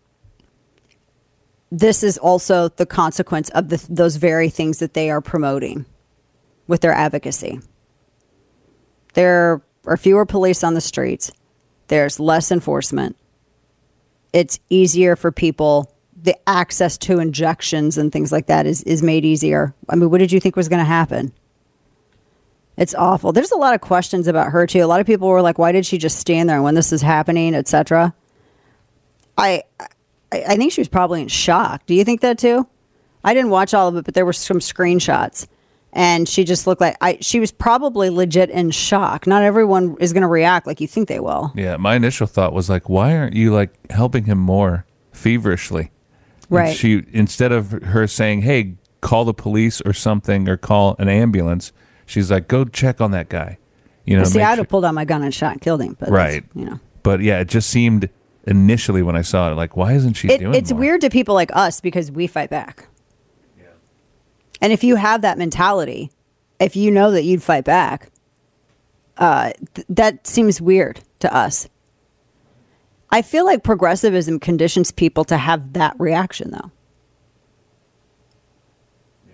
this is also the consequence of the, those very things that they are promoting with their advocacy. There are fewer police on the streets. There's less enforcement. It's easier for people. The access to injections and things like that is, is made easier. I mean, what did you think was going to happen? It's awful. There's a lot of questions about her, too. A lot of people were like, why did she just stand there when this is happening, et cetera? I, I, I think she was probably in shock. Do you think that, too? I didn't watch all of it, but there were some screenshots. And she just looked like I. She was probably legit in shock. Not everyone is going to react like you think they will. Yeah, my initial thought was like, why aren't you like helping him more feverishly? Right. And she, instead of her saying, "Hey, call the police or something, or call an ambulance," she's like, "Go check on that guy." You know, see, I'd sure. have pulled out my gun and shot and killed him. But right. You know. But yeah, it just seemed initially when I saw it, like, why isn't she it, doing? It's more? weird to people like us because we fight back. And if you have that mentality, if you know that you'd fight back, uh, th- that seems weird to us. I feel like progressivism conditions people to have that reaction, though.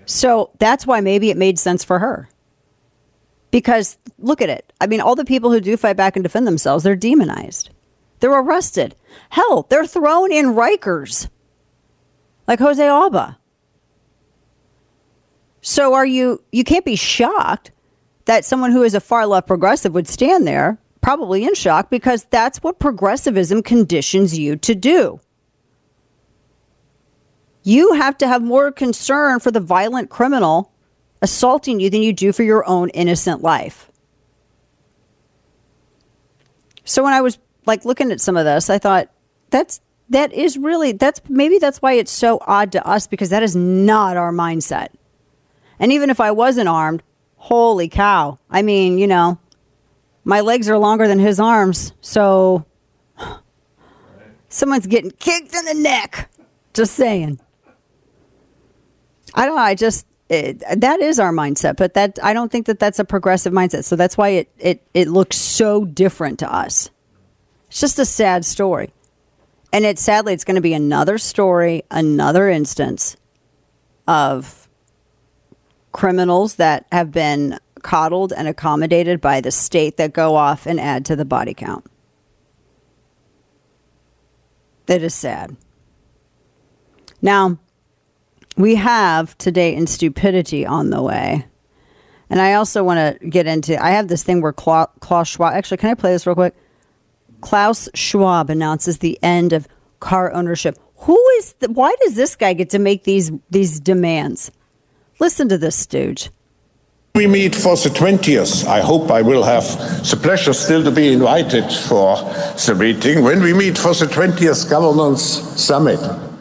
So that's why maybe it made sense for her. Because look at it. I mean, all the people who do fight back and defend themselves, they're demonized. They're arrested. Hell, they're thrown in Rikers. Like Jose Alba. So are you, you can't be shocked that someone who is a far left progressive would stand there, probably in shock, because that's what progressivism conditions you to do. You have to have more concern for the violent criminal assaulting you than you do for your own innocent life. So when I was like looking at some of this, I thought that's that is really that's maybe that's why it's so odd to us, because that is not our mindset. And even if I wasn't armed, holy cow. I mean, you know, my legs are longer than his arms. So someone's getting kicked in the neck. Just saying. I don't know. I just, it, that is our mindset, but that, I don't think that that's a progressive mindset. So that's why it, it, it looks so different to us. It's just a sad story. And it sadly, it's going to be another story, another instance of criminals that have been coddled and accommodated by the state that go off and add to the body count. That is sad. Now, we have Today in Stupidity on the way. And I also want to get into, I have this thing where Klaus, Klaus Schwab, actually, can I play this real quick? Klaus Schwab announces the end of car ownership. Who is, the, why does this guy get to make these these demands? Listen to this stooge. We meet for the twentieth. I hope I will have the pleasure still to be invited for the meeting. When we meet for the twentieth Governance Summit,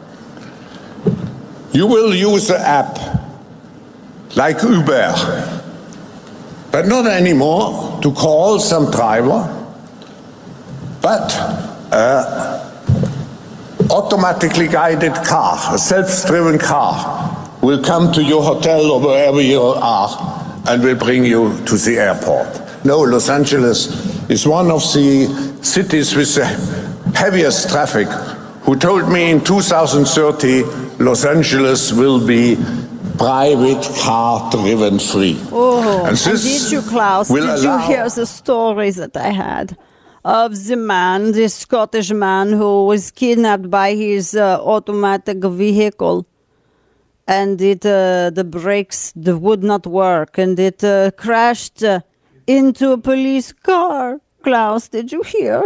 you will use the app like Uber, but not anymore to call some driver, but a automatically guided car, a self-driven car, will come to your hotel or wherever you are and will bring you to the airport. No, Los Angeles is one of the cities with the heaviest traffic, who told me in two thousand thirty, Los Angeles will be private car driven free. Oh, and, and did you, Klaus, did you hear the stories that I had of the man, the Scottish man who was kidnapped by his uh, automatic vehicle, and it uh, the brakes the would not work, and it uh, crashed uh, into a police car. Klaus, did you hear?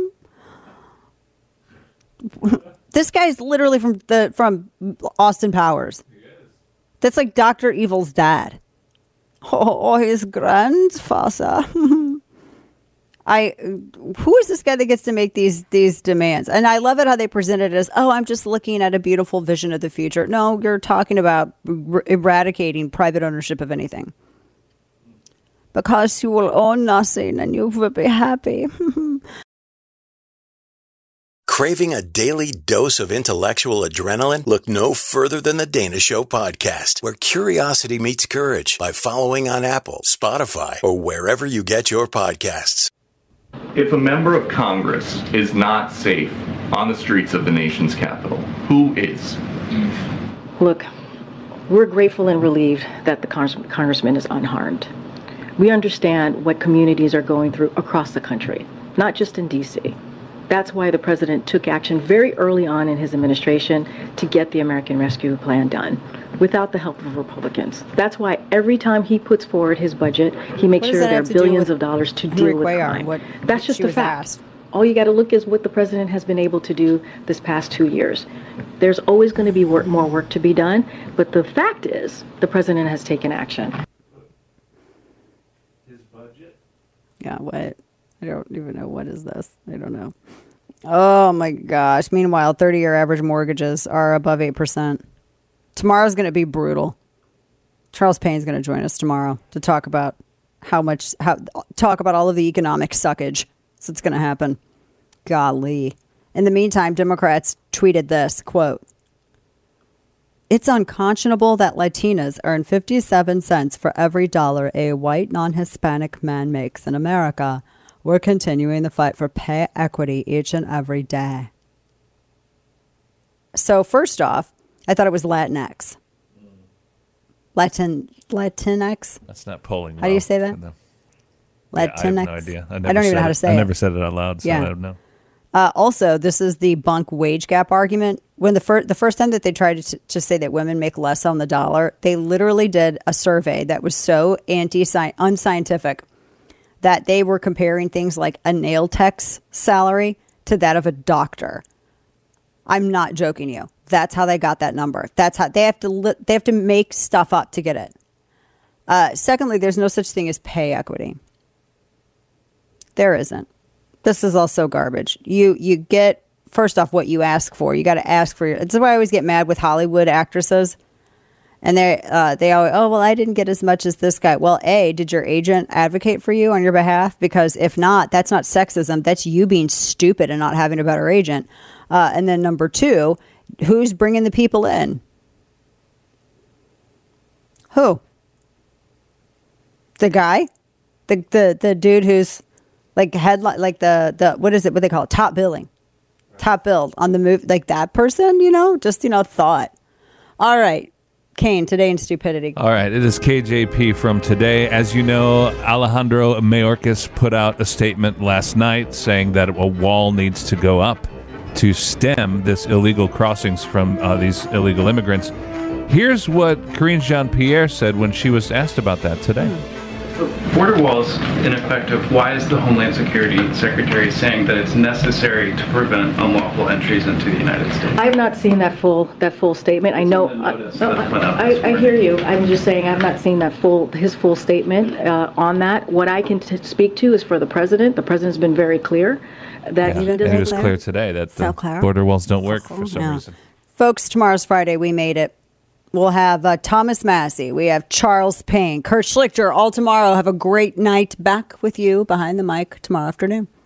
This guy's literally from the from Austin Powers. That's like Doctor Evil's dad. Oh, his grandfather. I, who is this guy that gets to make these these demands? And I love it how they present it as, oh, I'm just looking at a beautiful vision of the future. No, you're talking about er- eradicating private ownership of anything. Because you will own nothing and you will be happy. Craving a daily dose of intellectual adrenaline? Look no further than the Dana Show podcast, where curiosity meets courage, by following on Apple, Spotify, or wherever you get your podcasts. If a member of Congress is not safe on the streets of the nation's capital, who is? Look, we're grateful and relieved that the Congress- congressman is unharmed. We understand what communities are going through across the country, not just in D C That's why the president took action very early on in his administration to get the American Rescue Plan done, without the help of Republicans. That's why every time he puts forward his budget, he makes sure there are billions of dollars to deal with crime. What, That's just a fact. Asked. All you got to look is what the president has been able to do this past two years. There's always going to be work, more work to be done, but the fact is the president has taken action. His budget? Yeah, what? I don't even know. What is this? I don't know. Oh, my gosh. Meanwhile, thirty-year average mortgages are above eight percent. Tomorrow's going to be brutal. Charles Payne's going to join us tomorrow to talk about how much, how talk about all of the economic suckage that's going to happen. Golly. In the meantime, Democrats tweeted this, quote, "It's unconscionable that Latinas earn fifty-seven cents for every dollar a white non-Hispanic man makes in America. We're continuing the fight for pay equity each and every day." So first off, I thought it was Latinx. Latin Latinx. That's not polling. How do you say that? No. Latinx. Yeah, I have no idea. I, never I don't even know said how to it. say I it. never said it out loud, so Yeah. I don't know. Uh, also, this is the bunk wage gap argument. When the first the first time that they tried to, to say that women make less on the dollar, they literally did a survey that was so anti unscientific that they were comparing things like a nail tech's salary to that of a doctor. I'm not joking you. That's how they got that number. That's how they have to li- they have to make stuff up to get it. Uh, secondly, there's no such thing as pay equity. There isn't. This is also garbage. You you get, first off, what you ask for. You got to ask for your. It's why I always get mad with Hollywood actresses, and they uh, they always, oh well, I didn't get as much as this guy. Well, A, did your agent advocate for you on your behalf? Because if not, that's not sexism. That's you being stupid and not having a better agent. Uh, and then number two, who's bringing the people in? Who? The guy, the the the dude who's like headline, like the the what is it? What they call it? Top billing, top billed on the move, like that person. You know, just you know, thought. All right, Kane, Today in Stupidity. All right, it is K J P from Today. As you know, Alejandro Mayorkas put out a statement last night saying that a wall needs to go up to stem this illegal crossings from uh, these illegal immigrants. Here's what Karine Jean-Pierre said when she was asked about that today. Border walls ineffective. Why is the Homeland Security Secretary saying that it's necessary to prevent unlawful entries into the United States? I have not seen that full that full statement. I know. I, I, I hear you. I'm just saying I've not seen that full his full statement uh, on that. What I can t- speak to is for the president. The president's been very clear that Yeah, he and doesn't. it was clear today that the So clear. border walls don't work for some Yeah. reason. Folks, tomorrow's Friday. We made it. We'll have uh, Thomas Massey. We have Charles Payne, Kurt Schlichter, all tomorrow. Have a great night. Back with you behind the mic tomorrow afternoon.